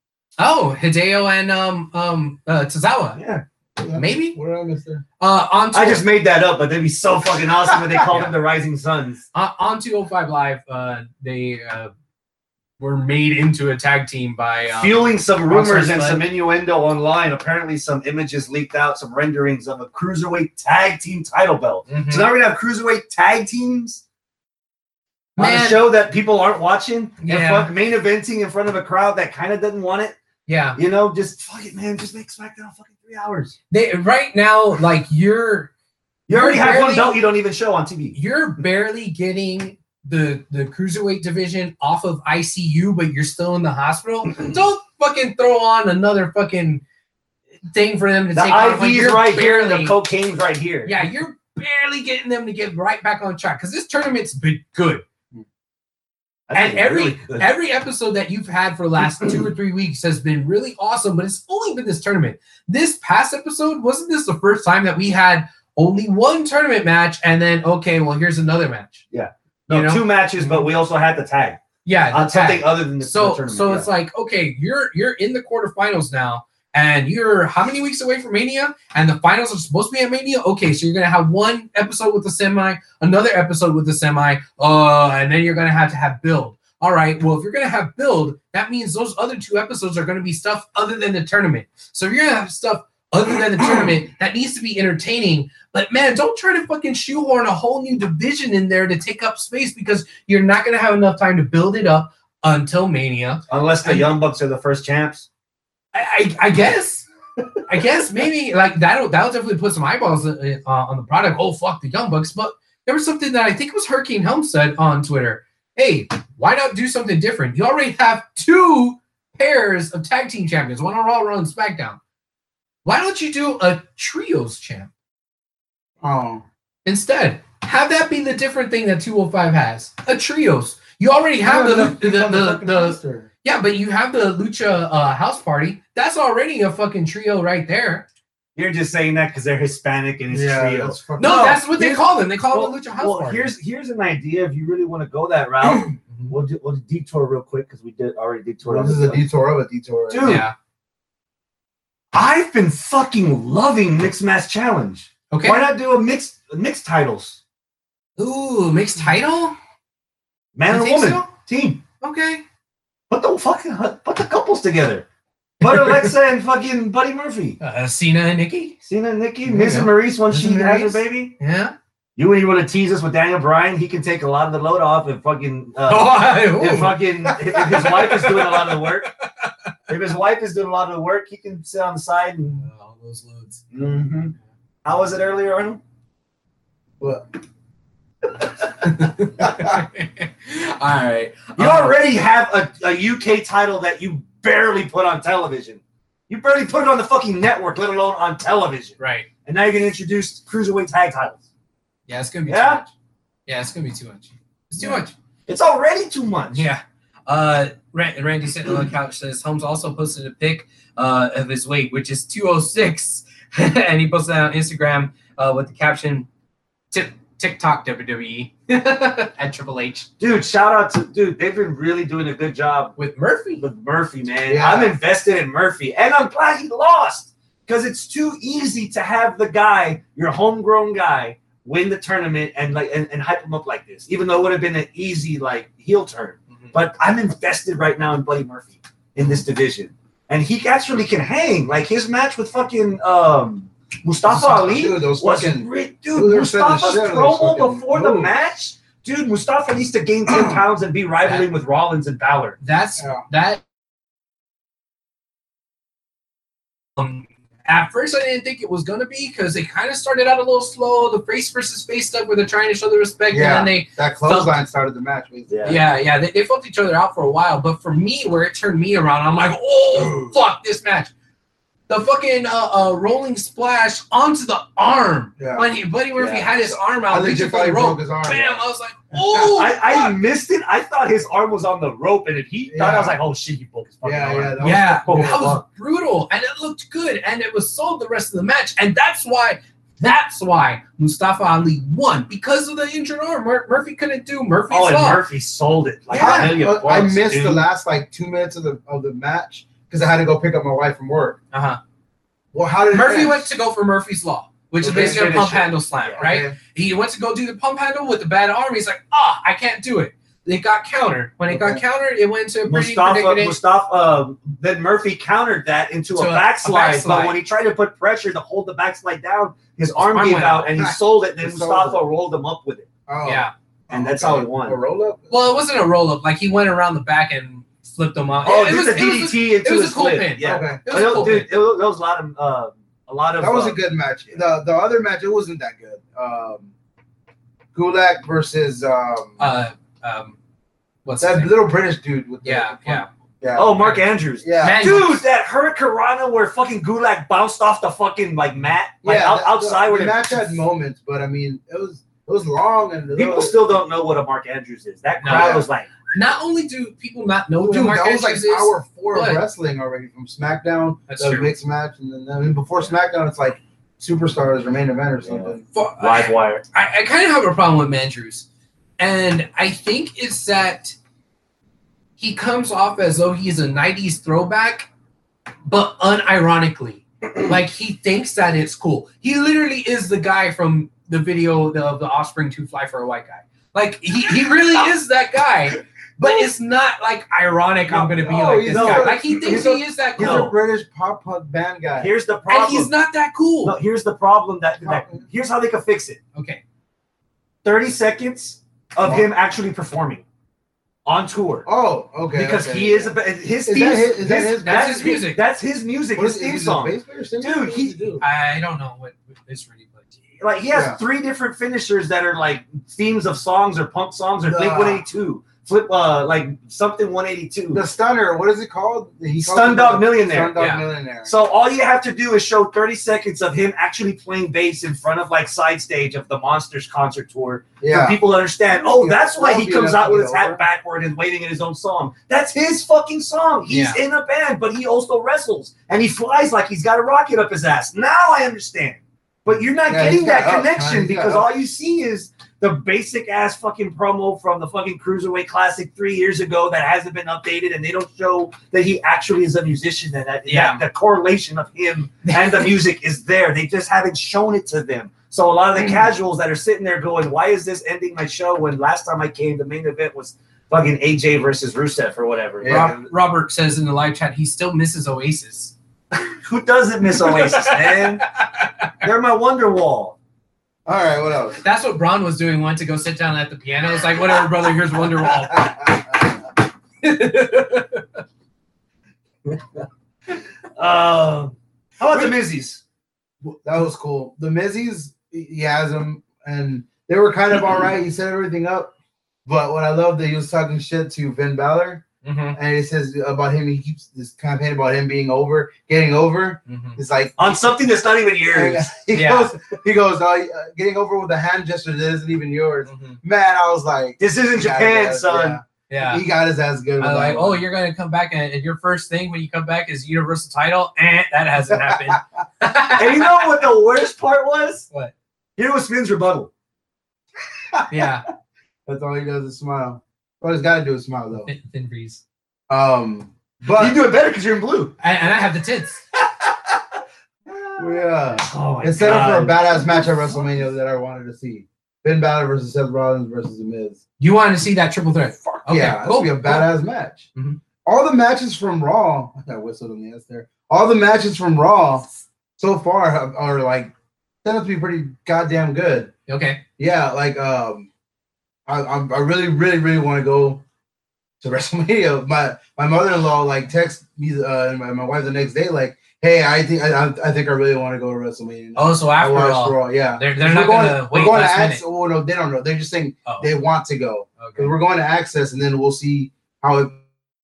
Oh, Hideo and um um uh, Tozawa. Yeah. Yeah. Maybe. What did I miss there? Uh, on to I just made that up, but that'd be so fucking awesome if they called them the Rising Suns. uh, on to oh five Live. Uh, they uh, were made into a tag team by um, Fueling some Ross rumors and Spud. some innuendo online. Apparently, some images leaked out, some renderings of a cruiserweight tag team title belt. Mhm. So now we're gonna have cruiserweight tag teams on a Man. show that people aren't watching. and Yeah. fuck main eventing in front of a crowd that kind of doesn't want it. Yeah, You know, just fuck it, man. Just make SmackDown fucking three hours. they right now like you're You already You're have one barely- belt you don't even show on T V. you're barely getting the the cruiserweight division off of I C U, but you're still in the hospital. Don't fucking throw on another fucking thing for them to The take on. Like, I V's you're right here and the barely- cocaine's right here. Yeah, you're barely getting them to get right back on track because this tournament's been good. I think And it's every really good. every episode that you've had for the last two or three weeks has been really awesome, but it's only been this tournament. This past episode, wasn't this the first time that we had only one tournament match and then, okay, well, here's another match? No, you know? two matches, but we also had the tag Yeah. on the tag. something other than the, So the tournament. so yeah. it's like, okay, you're you're in the quarterfinals now, and you're how many weeks away from Mania? And the finals are supposed to be at Mania. Okay, so you're gonna have one episode with the semi, another episode with the semi, uh, and then you're gonna have to have build. All right, well, if you're gonna have build, that means those other two episodes are gonna be stuff other than the tournament. So if you're gonna have stuff other than the tournament, that needs to be entertaining. But man, don't try to fucking shoehorn a whole new division in there to take up space because you're not gonna have enough time to build it up until Mania. unless the and- Young Bucks are the first champs. I, I, I guess. I guess maybe like that'll that'll definitely put some eyeballs uh, on the product. Oh fuck the Young Bucks, but there was something that I think it was Hurricane Helm said on Twitter. Hey, why not do something different? You already have two pairs of tag team champions, one on Raw, one on SmackDown. Why don't you do a trios champ Oh, instead? Have that be the different thing that two oh five has. A trios. You already have Yeah, the the- the, the, the the, fucking the roster. yeah, but you have the Lucha uh, House Party. That's already a fucking trio right there. You're just saying that because they're Hispanic and it's Yeah, trio. that's fucking- No, No, that's what they here's- call them. They call Well, it the Lucha House well, Party. here's here's an idea. If you really want to go that route, Mhm. we'll do, we'll detour real quick because we did already detour. Well, this is a detour of a detour. Dude. yeah. I've been fucking loving Mixed Match Challenge. Okay. Why not do a mixed mixed titles? Ooh, mixed title. Man You and think woman so? team. Okay. Put the fucking put the couples together. Put Alexa and fucking Buddy Murphy. Uh, Cena and Nikki. Cena and Nikki, There you Miz and go. Maurice once Miz she and has her Maurice. baby. Yeah. You when you want to tease us with Daniel Bryan, he can take a lot of the load off and fucking uh, Oh, if ooh. fucking if his wife is doing a lot of the work. If his wife is doing a lot of the work, he can sit on the side and. All those loads. Mm-hmm. How was it earlier, Arnold? What? All right. You Um, already have a, a U K title that you barely put on television. You barely put it on the fucking network, let alone on television. Right. And now you're gonna introduce cruiserweight tag titles. Yeah, it's gonna be Yeah? too much. Yeah, it's gonna be too much. It's too Yeah. much. It's already too much. Yeah. Uh, Rand- Randy sitting on the couch says Holmes also posted a pic uh, of his weight, which is two oh six, and he posted that on Instagram uh, with the caption "Tip TikTok W W E" at Triple H Dude, shout out to dude. They've been really doing a good job with Murphy. with Murphy, man. Yeah. I'm invested in Murphy, and I'm glad he lost because it's too easy to have the guy, your homegrown guy, win the tournament and like and, and hype him up like this, even though it would have been an easy like heel turn. Mhm. But I'm invested right now in Buddy Murphy in this division, and he actually can hang. Like his match with fucking um, Mustafa Ali Dude, those was fucking great, dude, dude. they were setting the Mustafa's shit on those promo fucking before the moves. match, dude. Mustafa needs to gain ten pounds and be rivaling with Rollins and Balor. That's Yeah. that. Um, at first, I didn't think it was gonna be because they kind of started out a little slow. The face versus face stuff where they're trying to show the respect, Yeah. and then they That clothesline started the match. basically. Yeah. Yeah, yeah, they, they fought each other out for a while, but for me, where it turned me around, I'm like, oh, fuck this match. The fucking uh, uh, rolling splash onto the arm. Yeah. When he, Buddy Murphy Yeah. had his arm I out, legit reaching for thought he the broke rope. his arm. Bam! I was like, oh, I, I fuck. missed it. I thought his arm was on the rope, and if he thought, I Yeah. was like, "Oh shit, he broke his fucking Yeah, arm." yeah. That was- yeah, Oh, that was fuck. brutal, and it looked good, and it was sold the rest of the match, and that's why, that's why Mustafa Ali won because of the injured arm. Mur- Murphy couldn't do Murphy's Oh, and Law. Murphy sold it. Like Yeah. a million But I bucks, missed dude. the last like two minutes of the of the match because I had to go pick up my wife from work. Uh-huh. Well, how did it Murphy end? went to go for Murphy's Law, which is Okay, basically a finish pump it. handle slam, Yeah. right? Okay. He went to go do the pump handle with the bad arm. He's like, ah, I can't do it. It got countered. When it got Okay. countered, it went to a pretty Mustafa, predicted. Mustafa, uh, then Murphy countered that into To a, a- a backslide, backslide. But when he tried to put pressure to hold the backslide down, his arm arm gave went out, out. and he sold it. Then He sold Mustafa it. rolled him up with it, Oh. Yeah. and that's Okay. how he won. A roll up. Well, it wasn't a roll up. Like he went around the back and flipped him off. Oh, it, it was was a it was D D a- T into it was his a cool flip. pin. Yeah, Okay. It was a But cool dude, pin. it was, there was a lot of uh, a lot of That was uh, a good match. The the other match it wasn't that good. Um, Gulak versus um Uh, um, what's his that name? little British dude with the, Yeah, yeah. yeah. Oh, Mark Andrews. yeah. Man- Dude, that Hurricanrana where fucking Gulak bounced off the fucking like mat, like yeah, out, the- outside the, where the they- match had moments, but I mean it was it was long and people still don't know what a Mark Andrews is. That No. crowd Yeah. was like, Not only do people not know who Dude, Mark that was like Andrews is, hour four but- of wrestling already from SmackDown. That's the true. mixed match, and then I mean before SmackDown, it's like Superstars or main event or something. for- live wire. I, I kind of have a problem with Mandrews, and I think it's that he comes off as though he's a nineties throwback, but unironically, like he thinks that it's cool. He literally is the guy from the video of the, of the Offspring to Fly for a White Guy. Like he, he really is that guy, but it's not like ironic. I'm gonna be No, like he's this not. guy. Like he thinks He's a- he is that He's cool, a British pop punk band guy. Here's the and problem. he's not that cool. No, here's the problem that, that here's how they could fix it. Okay, thirty seconds of him actually performing on tour. Oh, okay. Because okay, he is yeah. a his Is theme. that his- is that his- that's his music. That's his music. What His is- theme is he a song. bass player, singer? Dude, What does he- do? I don't know what it's really, but Like he has Yeah. three different finishers that are like themes of songs or punk songs or Blink Nah. one eighty-two. Flip uh like something one eighty-two. The Stunner. What is it called? He calls Stun it Dog the- Millionaire. Stun Dog Yeah. Millionaire. So all you have to do is show thirty seconds of him actually playing bass in front of like side stage of the Monsters concert tour yeah. for people to understand. Oh, Yeah. that's why he Well, comes yeah, out with that's his hat over. backward and waiting in his own song. That's his fucking song. He's Yeah. in a band, but he also wrestles and he flies like he's got a rocket up his ass. Now I understand. But you're not Yeah, getting he's got that ups, man. connection He's got because ups. all you see is the basic ass fucking promo from the fucking Cruiserweight Classic three years ago that hasn't been updated, and they don't show that he actually is a musician and that, Yeah. that the correlation of him and the music is there. They just haven't shown it to them. So a lot of the casuals that are sitting there going, "Why is this ending my show?" When last time I came, the main event was fucking A J versus Rusev or whatever. Yeah. Rob, Robert says in the live chat he still misses Oasis. Who doesn't miss Oasis, man? They're my wonder wall. All right. What else? That's what Braun was doing. Went to go sit down at the piano. It's like, whatever, brother. Here's Wonderwall. Uh, how about the Mizzies? That was cool. The Mizzies, he has them, and they were kind of all right. He set everything up, but what I love that he was talking shit to Finn Balor, Mhm, and he says about him. He keeps this campaign about him being over, getting over. mhm. It's like On something that's not even yours. he Yeah. goes, he goes, uh, getting over with a hand gesture that isn't even yours. Mhm. Man, I was like, This isn't he got Japan, his ass- son. yeah. Yeah. He got his ass good. with I'm that like, one. oh, you're going to come back and, and your first thing when you come back is Universal title? Eh, that hasn't happened. And you know what the worst part was? What? Here was Finn's rebuttal. Yeah. That's all he does is smile. All he's got to do is smile, though. Thin, thin breeze. Um, You but do it better because you're in blue. And, and I have the tits. yeah, Oh my it's set up for a God. badass match at WrestleMania that I wanted to see. Finn Balor versus Seth Rollins versus The Miz. You wanted to see that triple threat? Okay, yeah, it's cool, gonna be a badass match. Mhm. All the matches from Raw, I got whistled on the ass there. All the matches from Raw so far have, are like tend to be pretty goddamn good. Okay. Yeah, like um, I I, I really really really want to go to WrestleMania. My my mother in law like text me uh and my, my wife the next day like, hey, I think I I think I really want to go to WrestleMania. Oh, so I after watched all, Raw, yeah. they're, they're We're not going, going to we're wait going to last access. minute. Oh no, they don't know. They're just saying Oh, they want to go. okay. Because we're going to access, and then we'll see how it.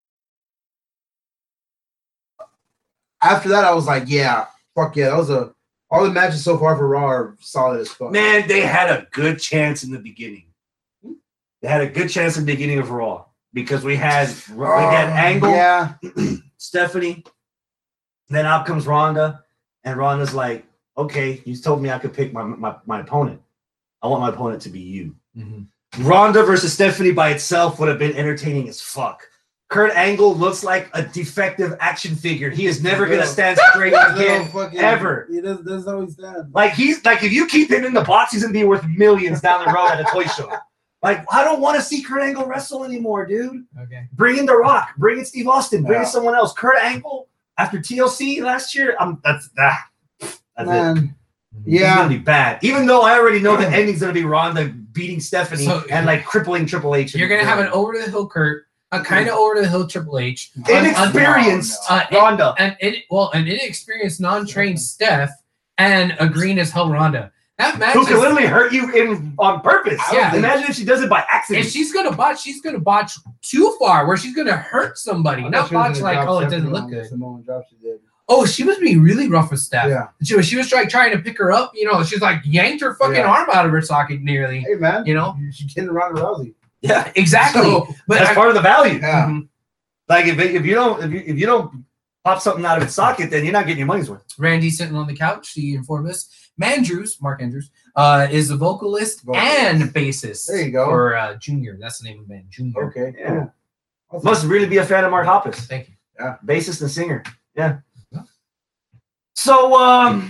After that, I was like, yeah, fuck yeah, that was a. All the matches so far for Raw are solid as fuck. Man, they had a good chance in the beginning. They had a good chance in the beginning of Raw because we had we had Um, Angle, Yeah, Stephanie, then out comes Ronda, and Ronda's like, "Okay, you told me I could pick my my, my opponent. I want my opponent to be you." Mhm. Ronda versus Stephanie by itself would have been entertaining as fuck. Kurt Angle looks like a defective action figure. He is never gonna stand straight Little again. fucking- ever. He doesn't, doesn't always stand. Like he's like if you keep him in the box, he's gonna be worth millions down the road at a toy show. Like I don't want to see Kurt Angle wrestle anymore, dude. Okay. Bring in The Rock, bring in Steve Austin, bring Yeah. in someone else. Kurt Angle after T L C last year, I'm that's that. That's it. Man, He's yeah, gonna be bad. Even though I already know the ending's gonna be Ronda beating Stephanie So- and like crippling Triple H. You're going to have an over the hill Kurt, a kind of over the hill Triple H, inexperienced No, no. Ronda. and it well, an inexperienced, non-trained Steph, and a green as hell Ronda. That match Who is, can literally hurt you in on purpose. Yeah. Imagine if she does it by accident. if she's gonna botch, she's gonna botch too far, where she's gonna hurt somebody, I not thought she was botch gonna like, drop oh, it Stephanie doesn't look on good. Samoan drop she did. Oh, she was being really rough with Steph. Yeah. She was, she was trying, trying to pick her up. You know, she's like yanked her fucking Yeah. arm out of her socket nearly. Hey man, You know? she's getting Ronda Rousey. yeah, Exactly. So, But that's I- part of the value. yeah. Mhm. Like if it, if you don't if you if you don't pop something out of its socket, then you're not getting your money's worth. Randy sitting on the couch. He informed us. Mandrews, Mark Andrews, uh, is a vocalist, Vocalist. and bassist. There you go. For uh, Junior. That's the name of the band. Junior. Okay. Yeah. Cool. Must really be a fan of Mark Hoppus, Thank you. bassist and singer. Yeah. Yeah. So um,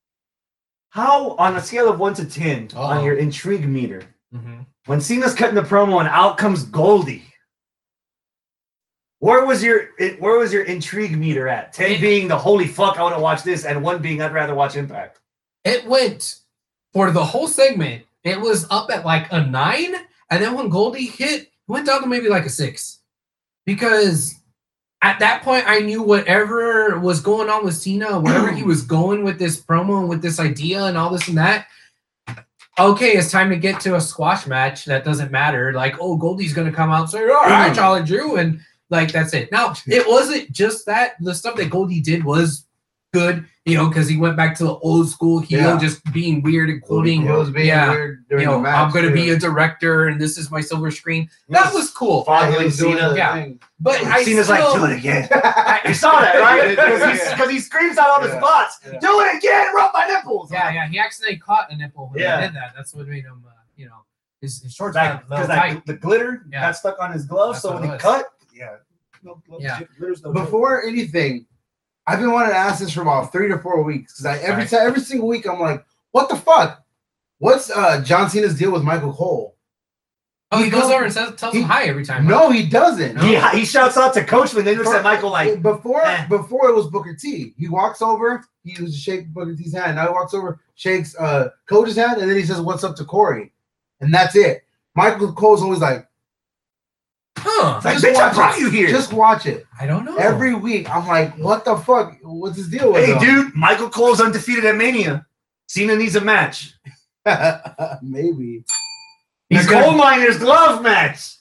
how on a scale of one to ten Uh-oh. on your intrigue meter, Mm-hmm. when Cena's cutting the promo and out comes Goldie, where was your it- where was your intrigue meter at? Ten It- being the holy fuck, I want to watch this, and one being I'd rather watch Impact. It went for the whole segment. It was up at like a nine, and then when Goldie hit, it went down to maybe like a six. Because at that point, I knew whatever was going on with Cena, wherever he was going with this promo and with this idea and all this and that, okay, it's time to get to a squash match. That doesn't matter. Like, oh, Goldie's going to come out and say, all right, I challenge you. And, like, that's it. Now, it wasn't just that. The stuff that Goldie did was good, you know, because he went back to the old school heel, Yeah. just being weird and quoting. He was being yeah, weird during you know, the match. I'm going to too. be a director, and this is my silver screen. That was cool. Yeah, he Fondling was doing Cena. the Yeah. thing. But I Cena's still, like, do it again. You saw that, right? Yeah. Because he screams out on the Yeah. spots, Yeah. do it again, rub my nipples. Yeah, yeah, he accidentally caught a nipple when Yeah. he did that. That's what made him, uh, you know, his, his shorts Because got a little tight. the glitter Yeah. got stuck on his glove, That's so what when it he was. cut, yeah. No, no Yeah. shit, glitter's no joke. Before anything, I've been wanting to ask this for about three to four weeks because I every Right. time every single week I'm like, what the fuck? What's uh John Cena's deal with Michael Cole? Oh, he He goes goes- over and says, tells he- him hi every time. huh? No, he doesn't. No. He, he shouts out to Coachman. Then he looks at Michael like, before eh. before it was Booker T. He walks over, he was to shake Booker T's hand. Now he walks over, shakes uh Coach's hand, and then he says, "What's up?" to Corey, and that's it. Michael Cole's always like, Huh. like, just bitch, I watch brought it. you here. just watch it I don't know. every week. I'm like, what the fuck? What's his deal with hey, him? dude, Michael Cole's undefeated at Mania. Cena needs a match. Maybe. He's They're coal gonna- miner's glove match.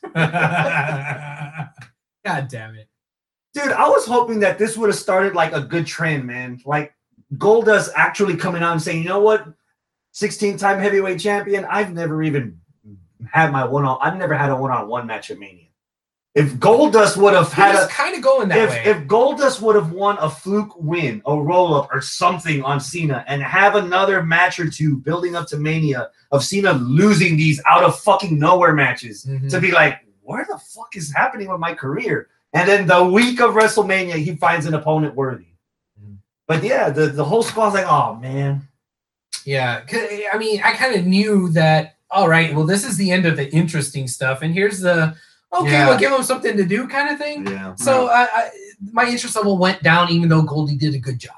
God damn it. Dude, I was hoping that this would have started like a good trend, man. Like Goldust actually coming out and saying, you know what? sixteen-time heavyweight champion. I've never even had my one on. I've never had a one-on-one match at Mania. If Goldust would have He had was a kind of going that if, way. if Goldust would have won a fluke win, a roll up, or something on Cena, and have another match or two building up to Mania of Cena losing these out of fucking nowhere matches Mhm. to be like, where the fuck is happening with my career? And then the week of WrestleMania, he finds an opponent worthy. Mhm. But yeah, the, the whole squad's like, oh man. Yeah, 'cause, I mean, I kind of knew that. All right, well, this is the end of the interesting stuff, and here's the okay, Yeah. we'll give him something to do kind of thing. Yeah. So I, I, my interest level went down, even though Goldie did a good job.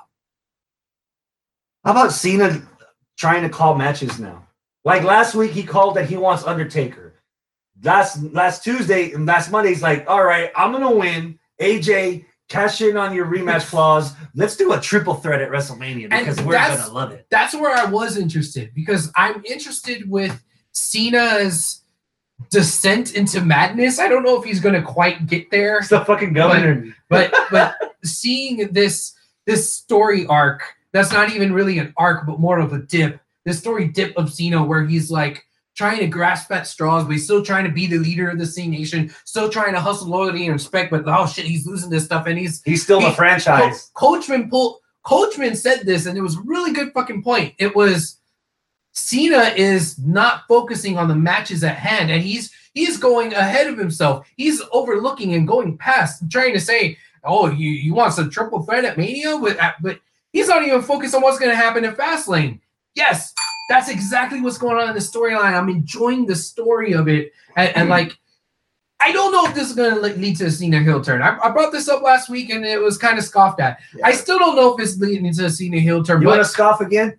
How about Cena trying to call matches now? Like last week, he called that he wants Undertaker. Last last Tuesday and last Monday, he's like, all right, I'm gonna win. A J, cash in on your rematch clause. Let's do a triple threat at WrestleMania because And we're that's- gonna love it. That's where I was interested because I'm interested with Cena's descent into madness. I don't know if he's going to quite get there, It's the fucking governor. but but seeing this this story arc that's not even really an arc, but more of a dip. This story dip of Cena where he's like trying to grasp at straws, but he's still trying to be the leader of the C Nation, still trying to hustle loyalty and respect. But oh shit, he's losing this stuff, and he's He's still the He- franchise. Co- Coachman pulled. Coachman said this, and it was a really good fucking point. It was Cena is not focusing on the matches at hand, and he's he's going ahead of himself. He's overlooking and going past, and trying to say, "Oh, you you want some triple threat at Mania?" But but he's not even focused on what's going to happen in Fastlane. Yes, that's exactly what's going on in the storyline. I'm enjoying the story of it, and, and like. I don't know if this is going to lead to a Cena heel turn. I, I brought this up last week, and it was kind of scoffed at. Yeah. I still don't know if it's leading to a Cena heel turn, You want but, to scoff again?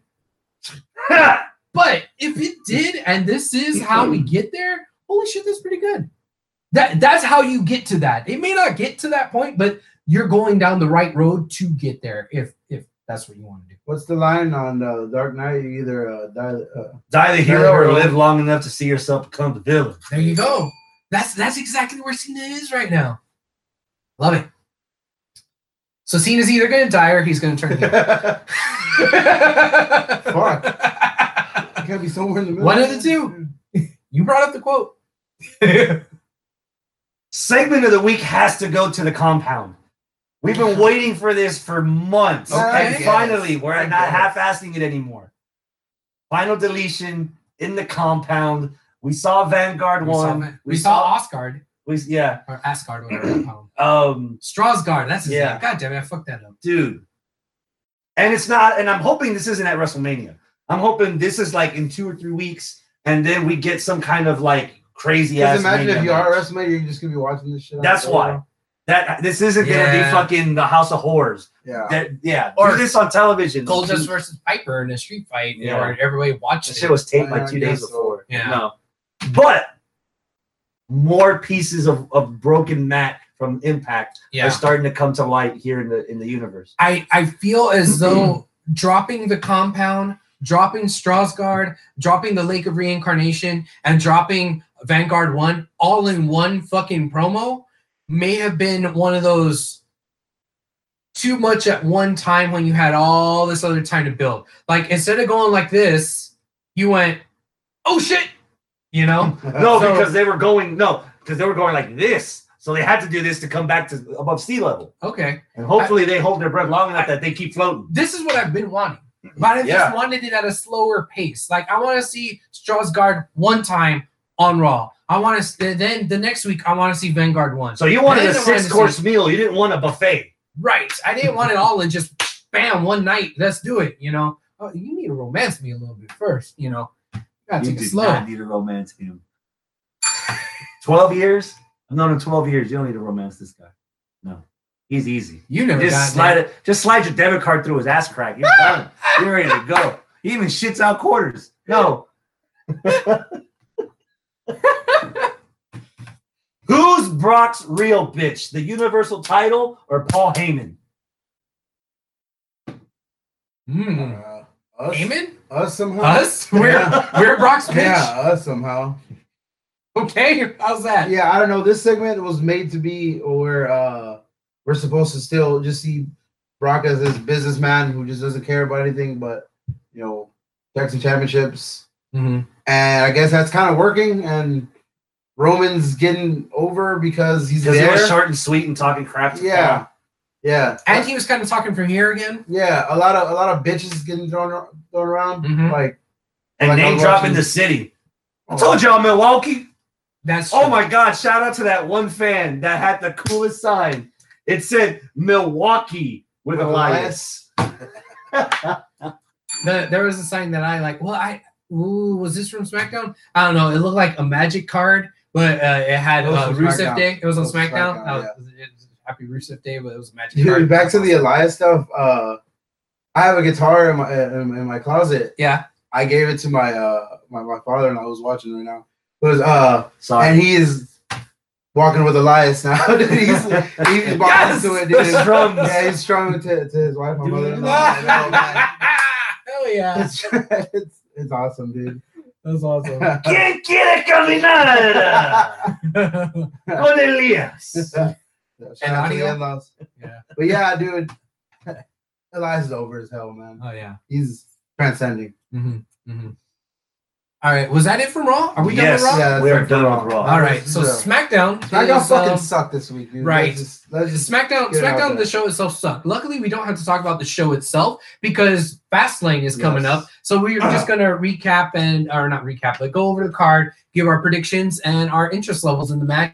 but if it did, and this is how we get there, holy shit, that's pretty good. That That's how you get to that. It may not get to that point, but you're going down the right road to get there if if that's what you want to do. What's the line on uh, Dark Knight? You either uh, die, uh, Die the hero or hero. live long enough to see yourself become the villain. There you go. That's that's exactly where Cena is right now. Love it. So Cena's either going to die or he's going to turn heel. Fuck. I gotta be somewhere in the middle. One of the two. You brought up the quote. Segment of the week has to go to the compound. We've been waiting for this for months. Okay. And finally, we're I not guess. half-assing it anymore. Final deletion in the compound. We saw Vanguard We saw, one. we saw Osgard we, yeah. or Asgard, whatever they call him. Um, Strasgard. That's his Yeah. name. God damn it, I fucked that up. dude. And it's not, and I'm hoping this isn't at WrestleMania. I'm hoping this is like in two or three weeks, and then we get some kind of like crazy ass. Because imagine Mania if you are match. at WrestleMania, you're just gonna be watching this shit. on That's the why. radio. That this isn't gonna be Yeah. fucking the House of Horrors. Yeah. That yeah, Or do this on television. Goldust versus Piper in a street fight, Yeah. or everybody watched That it. shit was taped Yeah, like two I days guess so. before. Yeah. No. But more pieces of, of broken mat from Impact Yeah. are starting to come to light here in the in the universe. I, I feel as though dropping the compound, dropping Strasgard, dropping the Lake of Reincarnation, and dropping Vanguard One all in one fucking promo may have been one of those too much at one time when you had all this other time to build. Like instead of going like this, you went, oh shit, you know? No, So- because they were going no, because they were going like this. So they had to do this to come back to above sea level. Okay. And hopefully they hold their breath long enough that they keep floating. This is what I've been wanting. But I Yeah. just wanted it at a slower pace. Like I want to see Strasgard one time on Raw. I want to then the next week I want to see Vanguard one. So you wanted And a then I wanted to six course see- meal. You didn't want a buffet. Right. I didn't want it all in just bam one night. Let's do it. You know. Oh, you need to romance me a little bit first. You know. You gotta You take it did slow. not need to romance him. Twelve years? I've known him twelve years. You don't need to romance this guy. No. He's easy. You never Just got slide that. it. Just slide your debit card through his ass crack. You're done. You're ready to go. He even shits out quarters. No. Who's Brock's real bitch? The Universal title or Paul Heyman? Hmm. Uh, us, Heyman? us somehow. Us? We're Yeah. we're Brock's bitch. Yeah, us somehow. Okay. How's that? Yeah, I don't know. This segment was made to be where uh, we're supposed to still just see Brock as this businessman who just doesn't care about anything but, you know, Jackson championships. Mhm. And I guess that's kind of working. And Roman's getting over because he's Because he there. was short and sweet and talking crap. To yeah, Paul. yeah, And he was kind of talking from here again. yeah. A lot of a lot of bitches getting thrown thrown around. Mhm. Like, And Like, name I'm dropping watching- the city. I oh, told y'all Milwaukee. That's Oh true. my God! Shout out to that one fan that had the coolest sign. It said Milwaukee with With Elias. The, there was a sign that I like. Well, I ooh, was this from SmackDown? I don't know. It looked like a Magic card, but uh, it had It was uh, from Rusev SmackDown. Day. It was on It was SmackDown. SmackDown, Uh, yeah. it was- it was Happy Rusev Day, but it was a Magic Dude, card. back to the Elias stuff. Uh, I have a guitar in my in, in my closet. Yeah. I gave it to my uh my, my father-in-law who's watching right now. It was uh Sorry. and he is walking with Elias now. Dude, he's he's walking Yes! to it. The Dude. strums. Yeah, he's strung to, to his wife, my Dude. mother-in-law. Oh, man. Hell yeah. It's, it's it's awesome, dude. That's awesome. ¿Quién quiere caminar con Elias? Shout And out to the audio? in-laws. Yeah. But yeah, dude, Elias is over as hell, man. Oh yeah. He's transcending. Mm-hmm. Mm-hmm. All right. Was that it from Raw? Are we done Yes. with Raw? Yeah, that's We are it for done Raw. with Raw. All right. So Yeah. SmackDown. SmackDown is, fucking um, sucked this week, dude. right. Let's just, let's just SmackDown, get it out SmackDown, there. the show itself sucked. Luckily, we don't have to talk about the show itself because Fastlane is coming Yes. up. So we're just gonna recap and, or not recap, but go over the card, give our predictions and our interest levels in the match.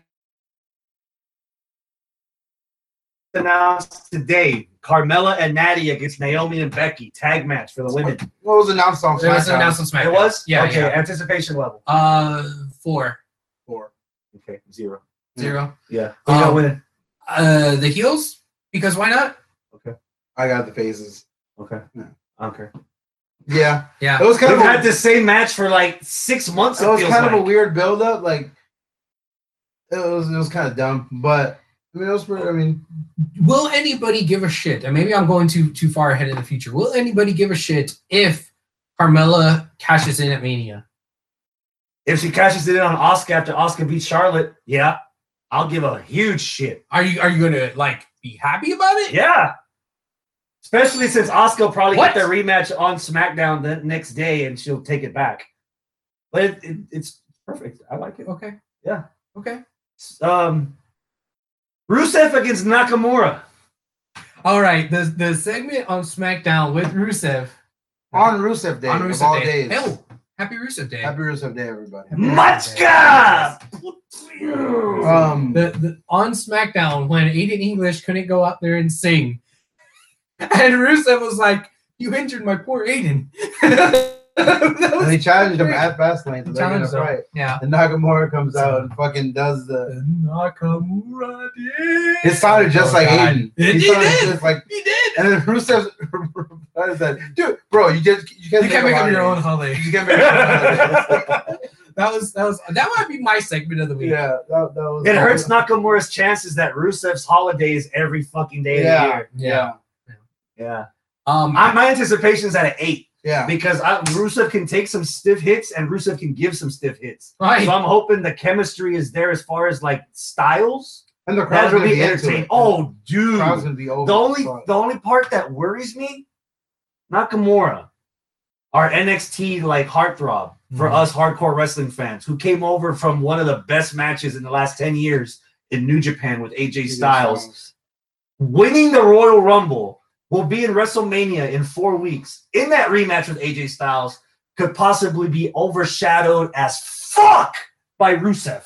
Announced today, Carmella and Natty against Naomi and Becky tag match for the women. What was announced on It was SmackDown? announced on SmackDown. It was Yeah. okay. Yeah. Anticipation level Uh, four Four. okay zero. zero. Yeah, who's gonna Um, win? Uh, the heels because why not? I got the faces. Okay, Yeah. I don't care. Yeah, Yeah. it was kind We've of a, had this same match for like six months. it It was feels kind of like. a weird build up. Like it was, it was kind of dumb, but I mean, it was pretty. I mean, Will anybody give a shit? And maybe I'm going too too far ahead in the future. Will anybody give a shit if Carmella cashes in at Mania? If she cashes it in on Asuka after Asuka beats Charlotte, yeah, I'll give a huge shit. Are you are you gonna like be happy about it? Yeah. Especially since Asuka will probably What? get their rematch on SmackDown the next day and she'll take it back. But it, it, it's perfect. I like it. Okay. Yeah. Okay. Um, Rusev against Nakamura. All right. The the segment on SmackDown with Rusev on Rusev Day on of Rusev all Day. days. Oh, happy Rusev Day. Happy Rusev Day, everybody. Machka! Um, the, the on SmackDown when Aiden English couldn't go out there and sing, and Rusev was like, "You injured my poor Aiden." That was and he challenged him great. at Fastlane. So they're gonna Challenged him. fight. Yeah. And Nakamura comes out and fucking does the. Nakamura did. It sounded just Oh, like God. Aiden. It, He he sounded did. just like. He did. And then Rusev replied that, dude, bro, you just you can't, You can't make up a your own holiday. holiday. You can't make up your own holiday. that was that was that might be my segment of the week. Yeah, that, that was. It hurts Nakamura's chances that Rusev's holiday is every fucking day Yeah, of the year. yeah, Yeah. Um, I, my anticipation is at an eight yeah. because I, Rusev can take some stiff hits and Rusev can give some stiff hits. right. So I'm hoping the chemistry is there as far as like styles. And the crowd's That'd gonna be be into entertaining. it. Oh, the dude. crowd's gonna be over. The only but- the only part that worries me, Nakamura, our N X T like heartthrob for Mhm. us hardcore wrestling fans who came over from one of the best matches in the last ten years in New Japan with A J Styles. Winning the Royal Rumble will be in WrestleMania in four weeks. In that rematch with A J Styles could possibly be overshadowed as fuck by Rusev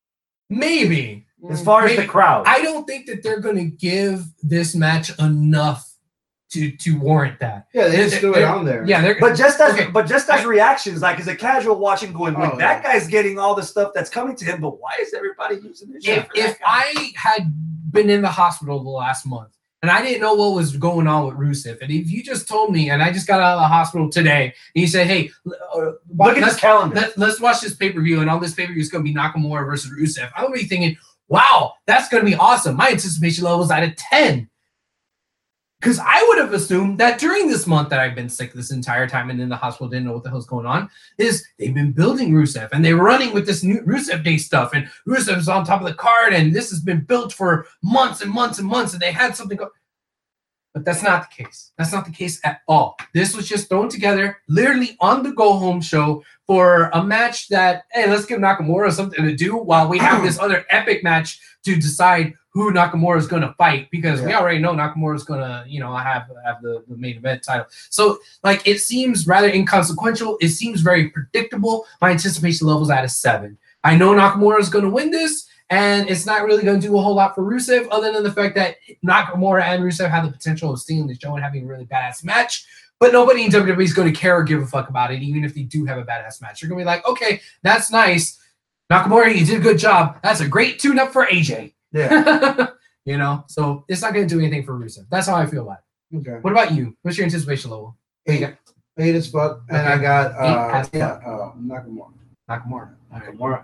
Maybe. as far as Maybe. the crowd. I don't think that they're going to give this match enough to to warrant that. Yeah, they just They're- threw it they're- on there. Yeah, they're But just as Okay. but just as I- reactions, like as a casual watching, going, "Wait, Oh, that yeah. guy's getting all the stuff that's coming to him, but why is everybody using this shit?" if for that if guy?" I had been in the hospital the last month and I didn't know what was going on with Rusev, and if you just told me and I just got out of the hospital today and you said, "Hey, uh, look at let's, this calendar. let, let's watch this pay per view," and on this pay per view is going to be Nakamura versus Rusev, I'm going to be thinking, "Wow, that's going to be awesome." My anticipation level is at a ten. Because I would have assumed that during this month that I've been sick this entire time and in the hospital, didn't know what the hell's going on, is they've been building Rusev and they're running with this new Rusev Day stuff. And Rusev's on top of the card and this has been built for months and months and months and they had something go- But that's not the case. That's not the case at all. This was just thrown together literally on the go home show for a match that, hey, let's give Nakamura something to do while we have this other epic match to decide who Nakamura is going to fight, because we Yeah. already know Nakamura is going to, you know, have have the, the main event title. So, like, it seems rather inconsequential. It seems very predictable. My anticipation level is at a seven. I know Nakamura is going to win this, and it's not really going to do a whole lot for Rusev, other than the fact that Nakamura and Rusev have the potential of stealing the show and having a really badass match. But nobody in W W E is going to care or give a fuck about it, even if they do have a badass match. They're going to be like, okay, that's nice. Nakamura, you did a good job. That's a great tune-up for A J. Yeah. You know, so it's not going to do anything for Rusev. That's how I feel about it. Okay. What about you? What's your anticipation level? Eight, eight as fuck, and Okay. I got uh, as yeah, fuck. uh, Nakamura. Nakamura. All right. Nakamura.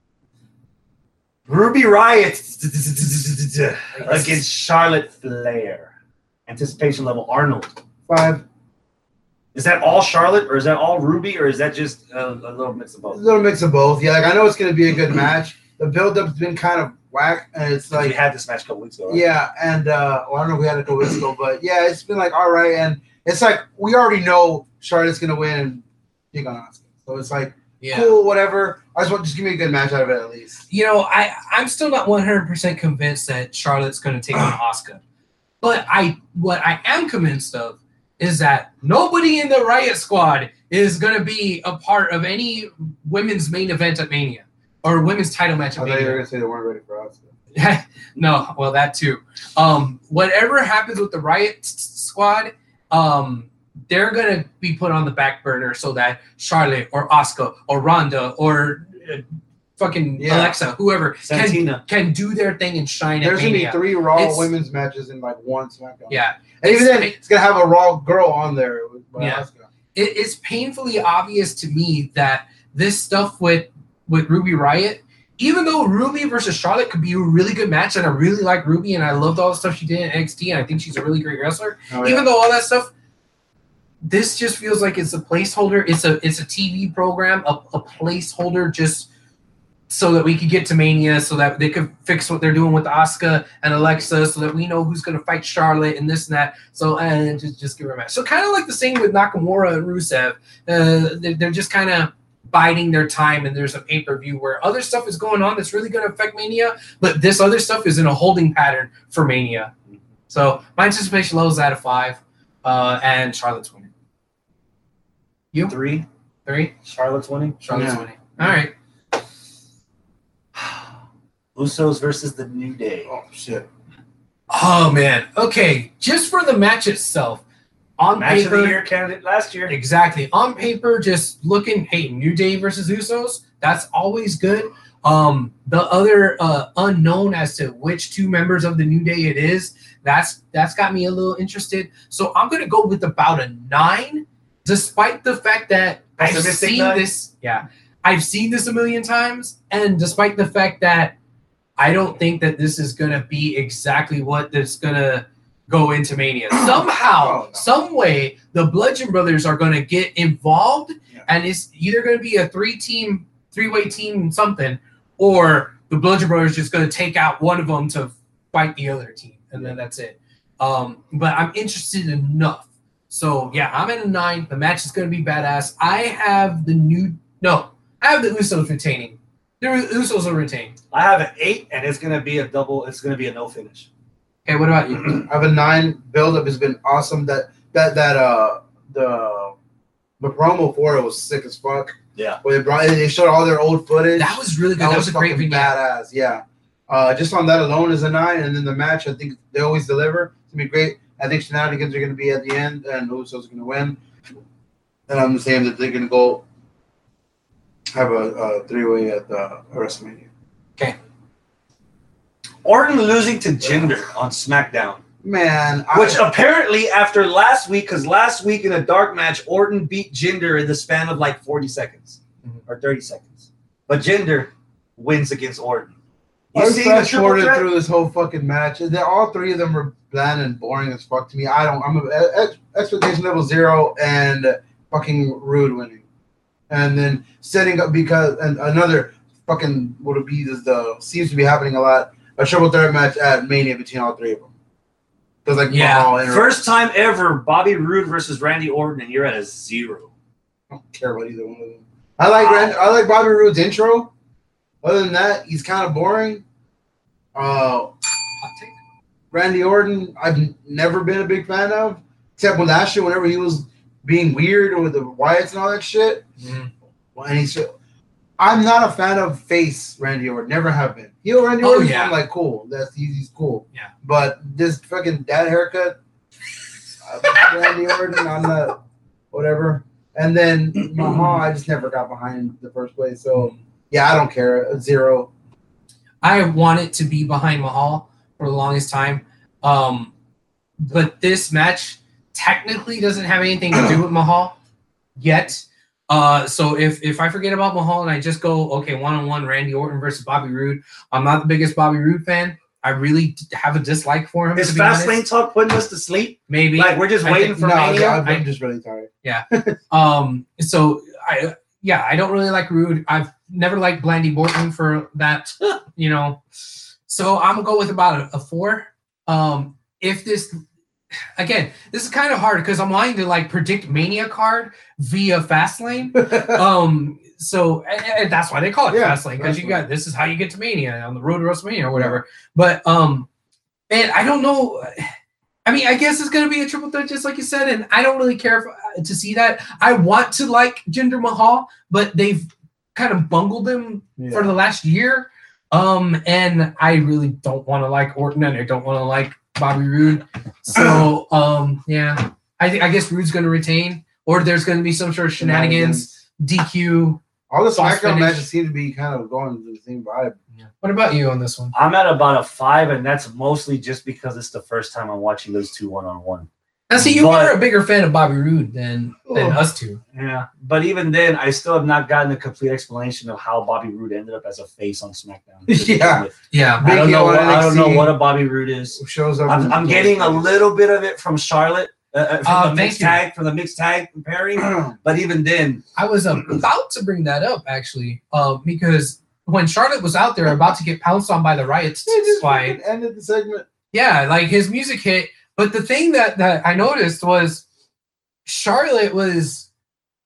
Ruby Riot against Charlotte Flair. Anticipation level Arnold. Five, Is that all Charlotte, or is that all Ruby, or is that just a, a little mix of a both? little mix of both. Yeah, like I know it's gonna be a good match. The build-up's been kind of whack, and it's Like, we like had this match a couple weeks ago. Right? yeah, and uh, well, I don't know if we had it a couple weeks ago, but yeah, it's been like all right, and it's like we already know Charlotte's gonna win and pick on Asuka, so it's like Yeah. cool, whatever. I just want just give me a good match out of it at least. You know, I, I'm still not one hundred percent convinced that Charlotte's going to take on Asuka. But I, what I am convinced of is that nobody in the Riot Squad is going to be a part of any women's main event at Mania or women's title match I at thought you were Mania. gonna say they weren't ready for Asuka. No, well, that too. Um, whatever happens with the Riot s- Squad, um, they're going to be put on the back burner so that Charlotte or Asuka or Ronda or uh, fucking Yeah. Alexa, whoever, can, Santina. can do their thing and shine There's at gonna be Mania. three Raw It's- women's matches in like one SmackDown. Yeah. and even It's- then, it's gonna have a Raw girl on there with with Yeah. Asuka. It, it's painfully obvious to me that this stuff with with Ruby Riot, even though Ruby versus Charlotte could be a really good match, and I really like Ruby, and I loved all the stuff she did in N X T, and I think she's a really great wrestler. Oh, Even yeah. though all that stuff, this just feels like it's a placeholder. It's a it's a T V program, a, a placeholder just so that we could get to Mania, so that they could fix what they're doing with Asuka and Alexa, so that we know who's going to fight Charlotte and this and that. So and just just give her a match. So kind of like the same with Nakamura and Rusev. Uh, they're, they're just kind of biding their time, and there's a pay per view where other stuff is going on that's really going to affect Mania, but this other stuff is in a holding pattern for Mania. So my anticipation level is at a five, uh, and Charlotte's winning. You Three. three? Charlotte's winning. Charlotte's Yeah. winning. All right. Usos versus the New Day. Oh shit. Oh man. Okay, just for the match itself, on Match paper, of the year candidate last year. exactly. On paper, just looking, hey, New Day versus Usos, that's always good. Um, the other uh, unknown as to which two members of the New Day it is, that's that's got me a little interested. So I'm gonna go with about a nine, despite the fact that I've Pessimistic seen nine? this. Yeah, I've seen this a million times, and despite the fact that I don't think that this is going to be exactly what that's going to go into Mania. Somehow, Oh, no. some way, the Bludgeon Brothers are going to get involved, Yeah. and it's either going to be a three-team, three-way team something, or the Bludgeon Brothers just going to take out one of them to fight the other team, and then that's it. Um, but I'm interested enough. So, yeah, I'm at a nine. The match is going to be badass. I have the new – no, I have the Usos retaining. The Usos will retain. I have an eight, and it's gonna be a double. It's gonna be a no finish. Okay, what about you? I have a nine. Build-up has been awesome. That that that uh the the promo for it was sick as fuck. Yeah. Where they brought they showed all their old footage. That was really good. That, was, a great fucking vignette. badass. Yeah. Uh, just on that alone is a nine, and then the match I think they always deliver. It's gonna be great. I think shenanigans are gonna be at the end, and Usos are gonna win. And I'm saying that they're gonna go have a, a three-way at the WrestleMania. Okay. Orton losing to Jinder on SmackDown. Man, Which I, apparently after last week, because last week in a dark match, Orton beat Jinder in the span of like forty seconds Mhm. or thirty seconds. But Jinder wins against Orton. You I see the fast triple forwarded threat? through this whole fucking match. They, all three of them were bland and boring as fuck to me. I don't. I'm a, ex, expectation level zero and fucking Rude winning, and then setting up because and another fucking what would be the, the seems to be happening a lot. A triple threat match at Mania between all three of them. Because like Yeah. Mahal and First time ever, Bobby Roode versus Randy Orton, and you're at a zero. I don't care about either one of them. I like Rand, I like Bobby Roode's intro. Other than that, he's kind of boring. Uh, Hot take. Randy Orton, I've n- never been a big fan of, except when last year, whenever he was being weird with the Wyatts and all that shit. Mhm. And he's, I'm not a fan of face Randy Orton. Never have been. Heel Randy Oh, Orton, yeah. I'm like cool. That's he's, he's cool. Yeah. But this fucking dad haircut, uh, Randy Orton on the whatever, and then Mahal, I just never got behind in the first place. So yeah, I don't care. A zero. I wanted to be behind Mahal for the longest time. Um, but this match technically doesn't have anything to do with Mahal yet. Uh, so if, if I forget about Mahal and I just go, okay, one-on-one Randy Orton versus Bobby Roode, I'm not the biggest Bobby Roode fan. I really d- have a dislike for him. Is to be honest. Fastlane talk putting us to sleep? Maybe. Like we're just I waiting think- for No, Mania? I'm, I'm I- just really tired. Um, so I, yeah, I don't really like Rude. I've never liked Blandy Borton for that, you know. So I'm gonna go with about a, a four. Um, if this, again, this is kind of hard because I'm wanting to like predict Mania card via Fastlane. um, so and, and that's why they call it Yeah, Fastlane because you Fastlane. got this is how you get to Mania on the road to WrestleMania or whatever. But um, and I don't know. I mean, I guess it's going to be a triple threat, just like you said, and I don't really care if, to see that. I want to like Jinder Mahal, but they've kind of bungled him Yeah. for the last year, um, and I really don't want to like Orton, and I don't want to like Bobby Roode. So, um, yeah, I think I guess Roode's going to retain, or there's going to be some sort of shenanigans, D Q. All the False SmackDown finish. matches seem to be kind of going to the same vibe. What about you on this one? I'm at about a five, and that's mostly just because it's the first time I'm watching those two one on one. Now, see, you But- are a bigger fan of Bobby Roode than than Oh. us two. Yeah, but even then, I still have not gotten a complete explanation of how Bobby Roode ended up as a face on SmackDown. to begin Yeah. with. Yeah, I don't Big know. heel What, on I don't know N X T. what a Bobby Roode is. Shows up. I'm, in- I'm getting a little bit of it from Charlotte, uh, uh, from Oh, the mixed thank you. tag, from the mixed tag pairing. But even then, I was about to bring that up actually, uh, because when Charlotte was out there about to get pounced on by the riots, They just by fucking ended the segment. yeah, like his music hit. But the thing that that I noticed was Charlotte was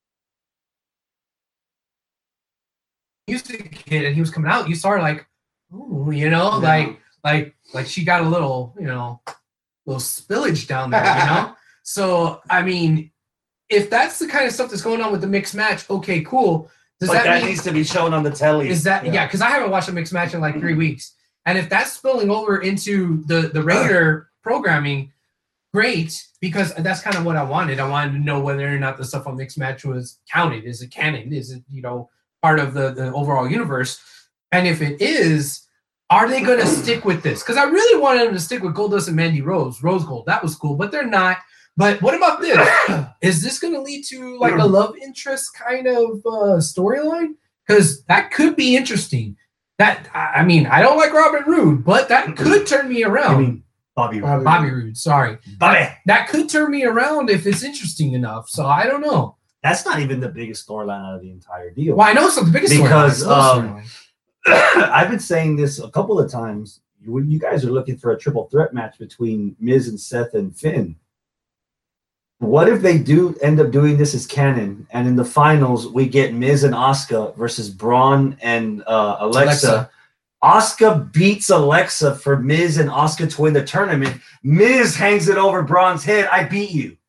music hit and he was coming out. You saw her like, ooh, you know, Yeah. like like like she got a little, you know, little spillage down there, you know. So I mean, if that's the kind of stuff that's going on with the mixed match, okay, cool. Does but that, that mean needs to be shown on the telly. is that Yeah. yeah? Because I haven't watched a mixed match in like three weeks, and if that's spilling over into the the regular programming, great. Because that's kind of what I wanted. I wanted to know whether or not the stuff on mixed match was counted. Is it canon? Is it you know part of the the overall universe? And if it is, are they going to stick with this? Because I really wanted them to stick with Goldust and Mandy Rose, Rose Gold. That was cool, but they're not. But what about this? Is this going to lead to like a love interest kind of uh, storyline? because that could be interesting. That I I mean, I don't like Robert Roode, but that could turn me I around. mean, Bobby. Bobby. Bobby Roode, sorry. Bobby. That, that could turn me around if it's interesting enough. So I don't know. That's not even the biggest storyline out of the entire deal. Well, I know it's not the biggest storyline, Because, it's a little um, storyline. I've been saying this a couple of times. When you guys are looking for a triple threat match between Miz and Seth and Finn, what if they do end up doing this as canon, and in the finals we get Miz and Asuka versus Braun and uh, Alexa. Alexa. Asuka beats Alexa for Miz and Asuka to win the tournament. Miz hangs it over Braun's head. I beat you.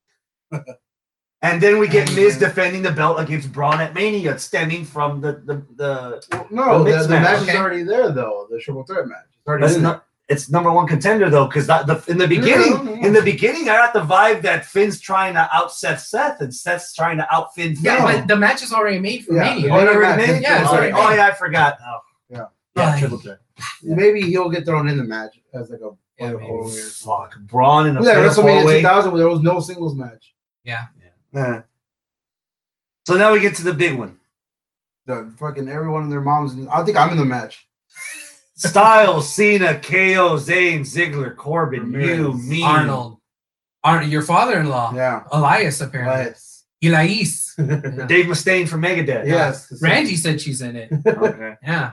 And then we get Miz defending the belt against Braun at Mania, stemming from the the, the Well, no, The the, mixed the match, match okay. is already there though. The triple threat match. It's already That's in not. It's number one contender though, because the in the beginning, no, no, no. in the beginning, I got the vibe that Finn's trying to out Seth Seth, and Seth's trying to out Finn. Finn. Yeah, but the match is already made for Yeah. Mania. Oh, you already match. made it? Yeah, it's oh, already oh, made. yeah, I forgot. Oh, Yeah. yeah, Ay. triple threat. there. Maybe he'll get thrown in the match as like a Yeah, like a maybe. whole- Fuck, Braun in a Yeah, fatal WrestleMania four-way. two thousand, there was no singles match. Yeah. Yeah. So now we get to the big one. The fucking everyone and their moms. I think I'm in the match. Styles, Cena, K O, Zayn, Ziggler, Corbin, you, Ramirez, me, Arnold. Arnold, your father-in-law. Yeah. Elias, apparently. Yes. Elias. Yeah. Dave Mustaine from Megadeth. Yes. Randy said she's in it. Okay. Yeah.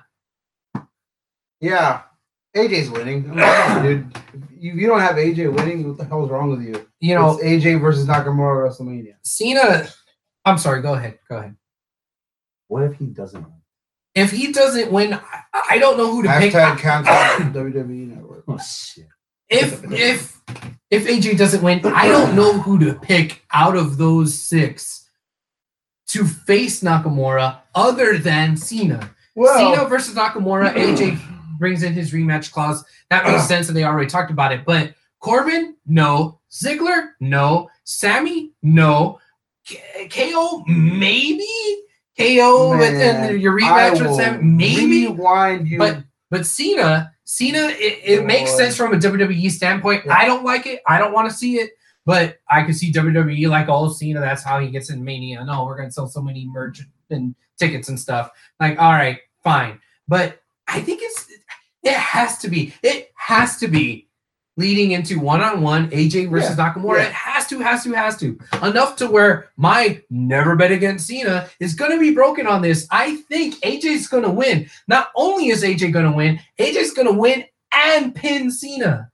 Yeah. A J's winning. I'm not- dude. You, you don't have A J winning. What the hell's wrong with you? You know, It's A J versus Nakamura at WrestleMania. Cena. I'm sorry. Go ahead. Go ahead. What if he doesn't win? If he doesn't win, I, I don't know who to pick. Hashtag cancel W W E Network. Oh shit. If if if A J doesn't win, I don't know who to pick out of those six to face Nakamura other than Cena. Well, Cena versus Nakamura, A J brings in his rematch clause. That makes sense, and they already talked about it. But Corbin, no. Ziggler, no. Sammy, no. K- KO, maybe. K O, but then man, your I rematch with will Sammy, maybe. rewind you. But but Cena, Cena, it, it makes Boy. sense from a W W E standpoint. Yeah. I don't like it. I don't want to see it. But I could see W W E like, oh, Cena, that's how he gets in Mania. No, we're going to sell so many merch and tickets and stuff. Like, all right, fine. But I think it's it has to be. It has to be leading into one-on-one A J versus Yeah, Nakamura. yeah. It has to, has to, has to. Enough to where my never bet against Cena is going to be broken on this. I think A J's going to win. Not only is A J going to win, A J's going to win and pin Cena.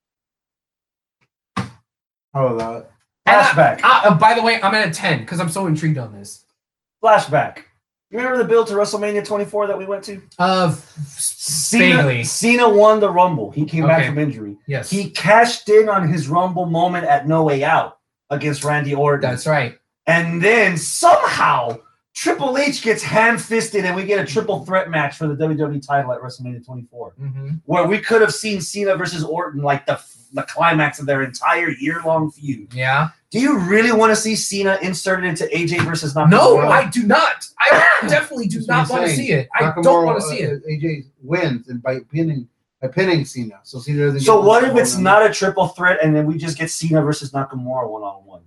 How about And I- Flashback. I- uh, by the way, I'm at a ten because I'm so intrigued on this. Flashback. You remember the build to WrestleMania twenty-four that we went to? Uh, Cena, vaguely. Cena won the Rumble. He came back Okay. from injury. Yes, He cashed in on his Rumble moment at No Way Out against Randy Orton. that's right. And then somehow Triple H gets ham-fisted and we get a triple threat match for the W W E title at WrestleMania twenty-four, hmm where we could have seen Cena versus Orton like the, the climax of their entire year-long feud. Yeah. Do you really want to see Cena inserted into A J versus Nakamura? No, I do not. I definitely do That's what not I'm want to saying. see it. I Nakamura, don't want to see uh, it. A J wins and by pinning by pinning Cena. So Cena doesn't. So get what this if it's going not a triple threat and then we just get Cena versus Nakamura one-on-one?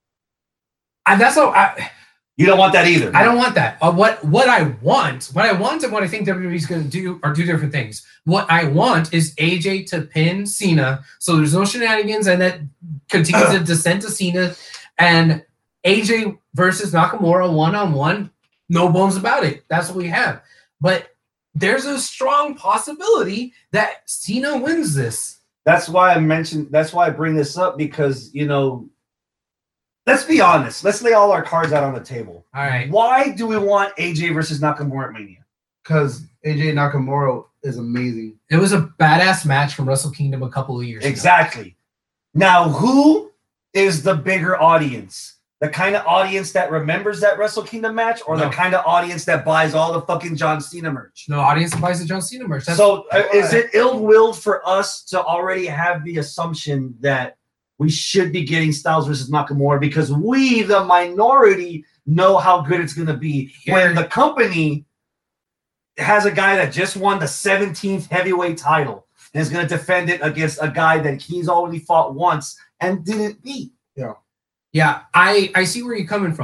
I, that's all. I, You don't want that either. I don't want that. Uh, what what I want, what I want, and what I think W W E is going to do are two different things. What I want is A J to pin Cena, so there's no shenanigans, and that continues to descend to Cena, and A J versus Nakamura one on one, no bones about it. That's what we have. But there's a strong possibility that Cena wins this. That's why I mentioned. That's why I bring this up because you know. Let's be honest. Let's lay all our cards out on the table. All right. Why do we want A J versus Nakamura at Mania? because A J Nakamura is amazing. It was a badass match from Wrestle Kingdom a couple of years ago. Exactly. Now, who is the bigger audience? The kind of audience that remembers that Wrestle Kingdom match, or No. the kind of audience that buys all the fucking John Cena merch? No audience that buys the John Cena merch. That's, So, uh, is it ill-willed for us to already have the assumption that we should be getting Styles versus Nakamura because we, the minority, know how good it's going to be when the company has a guy that just won the seventeenth heavyweight title and is going to defend it against a guy that he's already fought once and didn't beat? yeah, I, I see where you're coming from.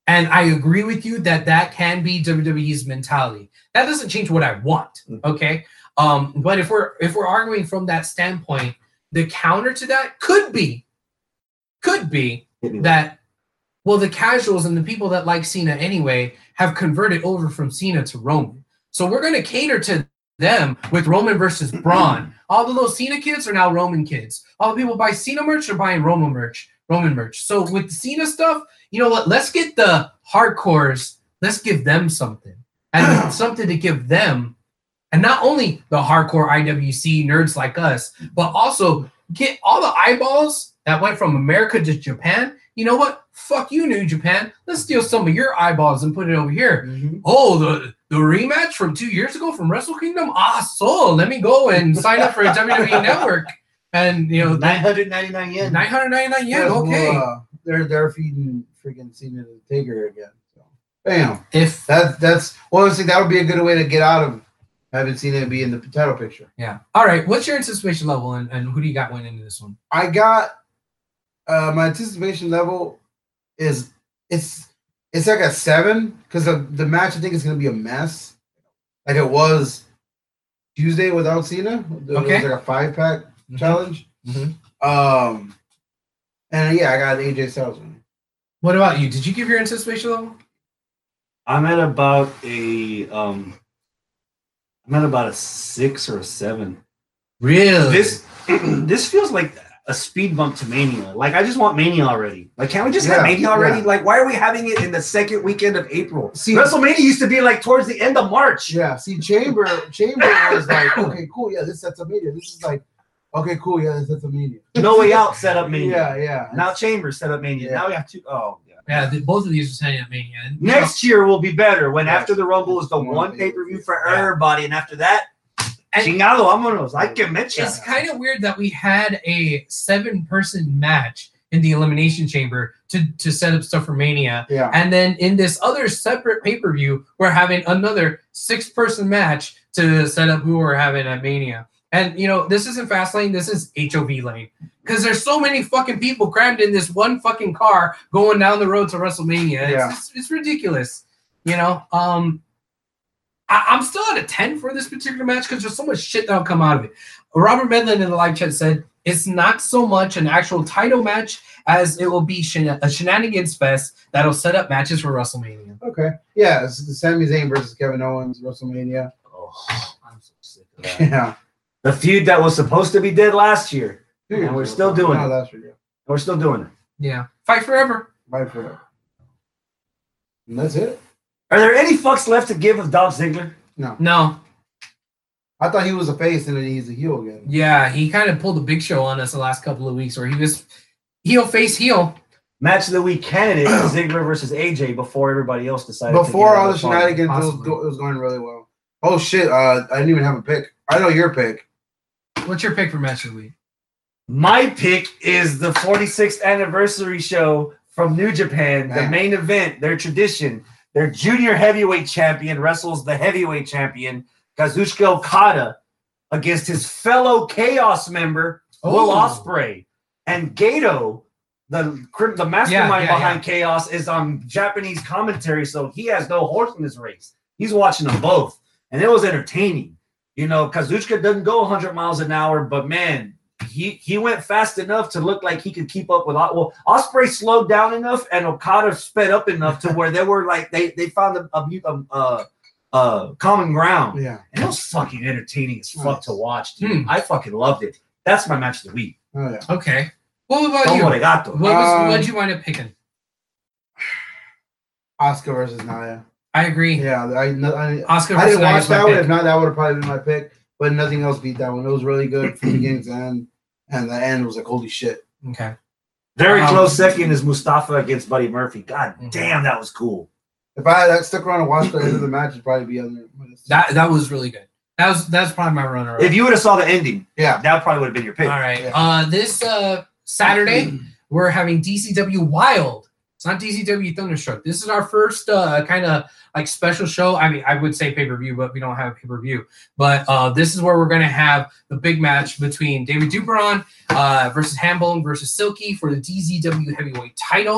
And I agree with you that that can be W W E's mentality. That doesn't change what I want, okay? Um, but if we're if we're arguing from that standpoint, the counter to that could be, could be that, well, the casuals and the people that like Cena anyway have converted over from Cena to Roman. So we're going to cater to them with Roman versus Braun. All of those Cena kids are now Roman kids. All the people buy Cena merch are buying Roman merch. Roman merch. So with the Cena stuff, you know what? Let's get the hardcores. Let's give them something and something to give them, and not only the hardcore I W C nerds like us, but also get all the eyeballs that went from America to Japan. You know what? Fuck you, New Japan. Let's steal some of your eyeballs and put it over here. Mm-hmm. Oh, the the rematch from two years ago from Wrestle Kingdom. Ah, so let me go and sign up for a W W E Network. And you know, nine hundred ninety-nine yen. nine hundred ninety-nine yen. Okay. Well, uh, they're they're feeding freaking Cena to the Taker again. So, bam. If that that's honestly that would be a good way to get out of having Cena be in the title picture. Yeah. All right. What's your anticipation level, and, and who do you got winning into this one? I got uh my anticipation level is it's it's like a seven because the the match I think is gonna be a mess, like it was Tuesday without Cena. It Okay. was like a five pack. Mm-hmm. Challenge. Mm-hmm. Um, and yeah, I got A J Styles winning. What about you? Did you give your anticipation level? I'm at about a um, I'm at about a six or a seven. Really? This this feels like a speed bump to Mania. Like I just want Mania already. Like can't we just Yeah, have Mania already? yeah. Like why are we having it in the second weekend of April? See- WrestleMania used to be like towards the end of March. Yeah, see, Chamber, Chamber was like, okay, cool, yeah, this sets a media. This is like, okay, cool, yeah, this sets a media. No Way Out set up Mania. Yeah, yeah. Now Chambers set up Mania. Yeah. Now we have two. Oh yeah. Yeah, the, both of these are setting up Mania. And, you Next year will be better when Yeah. after the Rumble is the One one pay per view for Yeah. everybody, and after that, And- chingado, vámonos. I can mention. know, it's kind of weird that we had a seven-person match in the Elimination Chamber to, to set up stuff for Mania. Yeah. And then in this other separate pay-per-view, we're having another six-person match to set up who we're having at Mania. And, you know, this isn't Fastlane, this is H O V lane. Because there's so many fucking people crammed in this one fucking car going down the road to WrestleMania. It's, Yeah. it's, it's ridiculous. You know? Um, I, I'm still at a ten for this particular match because there's so much shit that'll come out of it. Robert Medlin in the live chat said, it's not so much an actual title match as it will be shen- a shenanigans fest that'll set up matches for WrestleMania. Okay. Yeah, it's the Sami Zayn versus Kevin Owens, WrestleMania. Oh, I'm so sick of that. Yeah. The feud that was supposed to be dead last year, Dude, and we're still doing no, it. that's true. We're still doing it. Yeah. Fight forever. Bye for it. And that's it. Are there any fucks left to give of Dolph Ziggler? No. I thought he was a face and then he's a heel again. Yeah, he kind of pulled a big show on us the last couple of weeks where he was heel face heel. Match of the week candidate Ziggler versus A J before everybody else decided. Before to get all on the phone. shenanigans, it was, Possibly. go, it was going really well. Oh shit! Uh, I didn't even have a pick. I know your pick. What's your pick for match of the week? My pick is the forty-sixth anniversary show from New Japan, the Man. main event, their tradition. Their junior heavyweight champion wrestles the heavyweight champion, Kazuchika Okada, against his fellow Chaos member, Will Oh. Ospreay. And Gato, the, crim- the mastermind Yeah, yeah, behind yeah. Chaos, is on Japanese commentary, so he has no horse in this race. He's watching them both. And it was entertaining. You know, Kazuchika doesn't go one hundred miles an hour, but man, he he went fast enough to look like he could keep up with. Well, Ospreay slowed down enough, and Okada sped up enough to where they were like they they found a, a, a, a, a common ground, Yeah. and it was fucking entertaining as fuck Nice. to watch. Dude. Hmm. I fucking loved it. That's my match of the week. Oh yeah. Okay. What about Como you? regato. What was Um, what'd you wind up picking? Oscar versus Naya. I agree. Yeah. I I, Oscar I versus didn't Nia watch is my that one. pick. If not, that would have probably been my pick. But nothing else beat that one. It was really good from beginning to end, and the end was like holy shit. Okay. Very Um, close second is Mustafa against Buddy Murphy. God Mhm. damn, that was cool. If I had stuck around and watched the end of the match, it'd probably be on there. That that was really good. That was that's probably my runner. If you would have saw the ending, Yeah. that probably would have been your pick. All right. Yeah. Uh, this uh Saturday we're having D C W Wild. It's not D C W Thunderstruck. This is our first uh kind of like special show. I mean, I would say pay per view, but we don't have a pay per view. But uh, this is where we're gonna have the big match between David Duperon uh versus Hambone versus Silky for the D Z W Heavyweight title.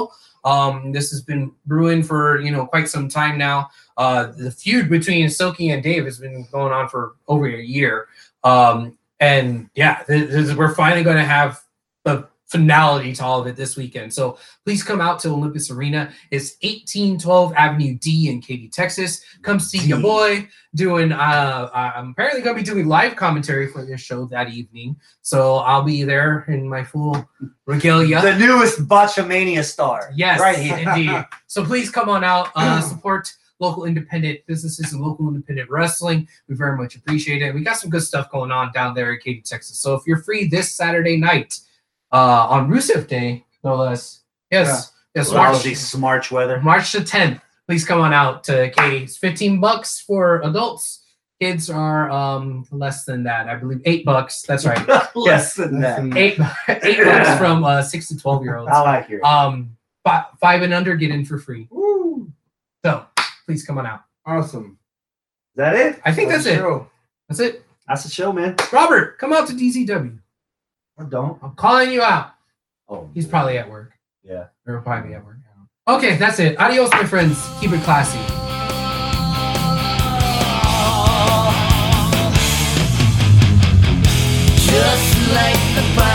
Um, this has been brewing for you know quite some time now. Uh, the feud between Silky and Dave has been going on for over a year. Um, and yeah, this, this, we're finally going to have the finality to all of it this weekend. So please come out to Olympus Arena. It's eighteen twelve Avenue D in Katy, Texas. Come see D. your boy doing, uh, I'm apparently going to be doing live commentary for this show that evening. So I'll be there in my full regalia. The newest Botchamania star. Yes, Right here. indeed. So please come on out, uh, support local independent businesses and local independent wrestling. We very much appreciate it. We got some good stuff going on down there in Katy, Texas. So if you're free this Saturday night, uh, on Rusev Day, no less. Yes, Yeah. yes, March, March, March weather. March the tenth. Please come on out to Katy. It's fifteen bucks for adults. Kids are um less than that. I believe eight bucks. That's right. Less than that. Eight eight bucks from uh, six to twelve year olds. How accurate. Um, fi- five and under get in for free. Woo. So please come on out. Awesome. Is that it? I think that's it. Show. That's it. That's the show, man. Robert, come out to D Z W. Or don't. I'm calling you out. Oh, He's probably at work. yeah. Or he'll probably be at work. Okay, that's it. Adios, my friends. Keep it classy. Just like the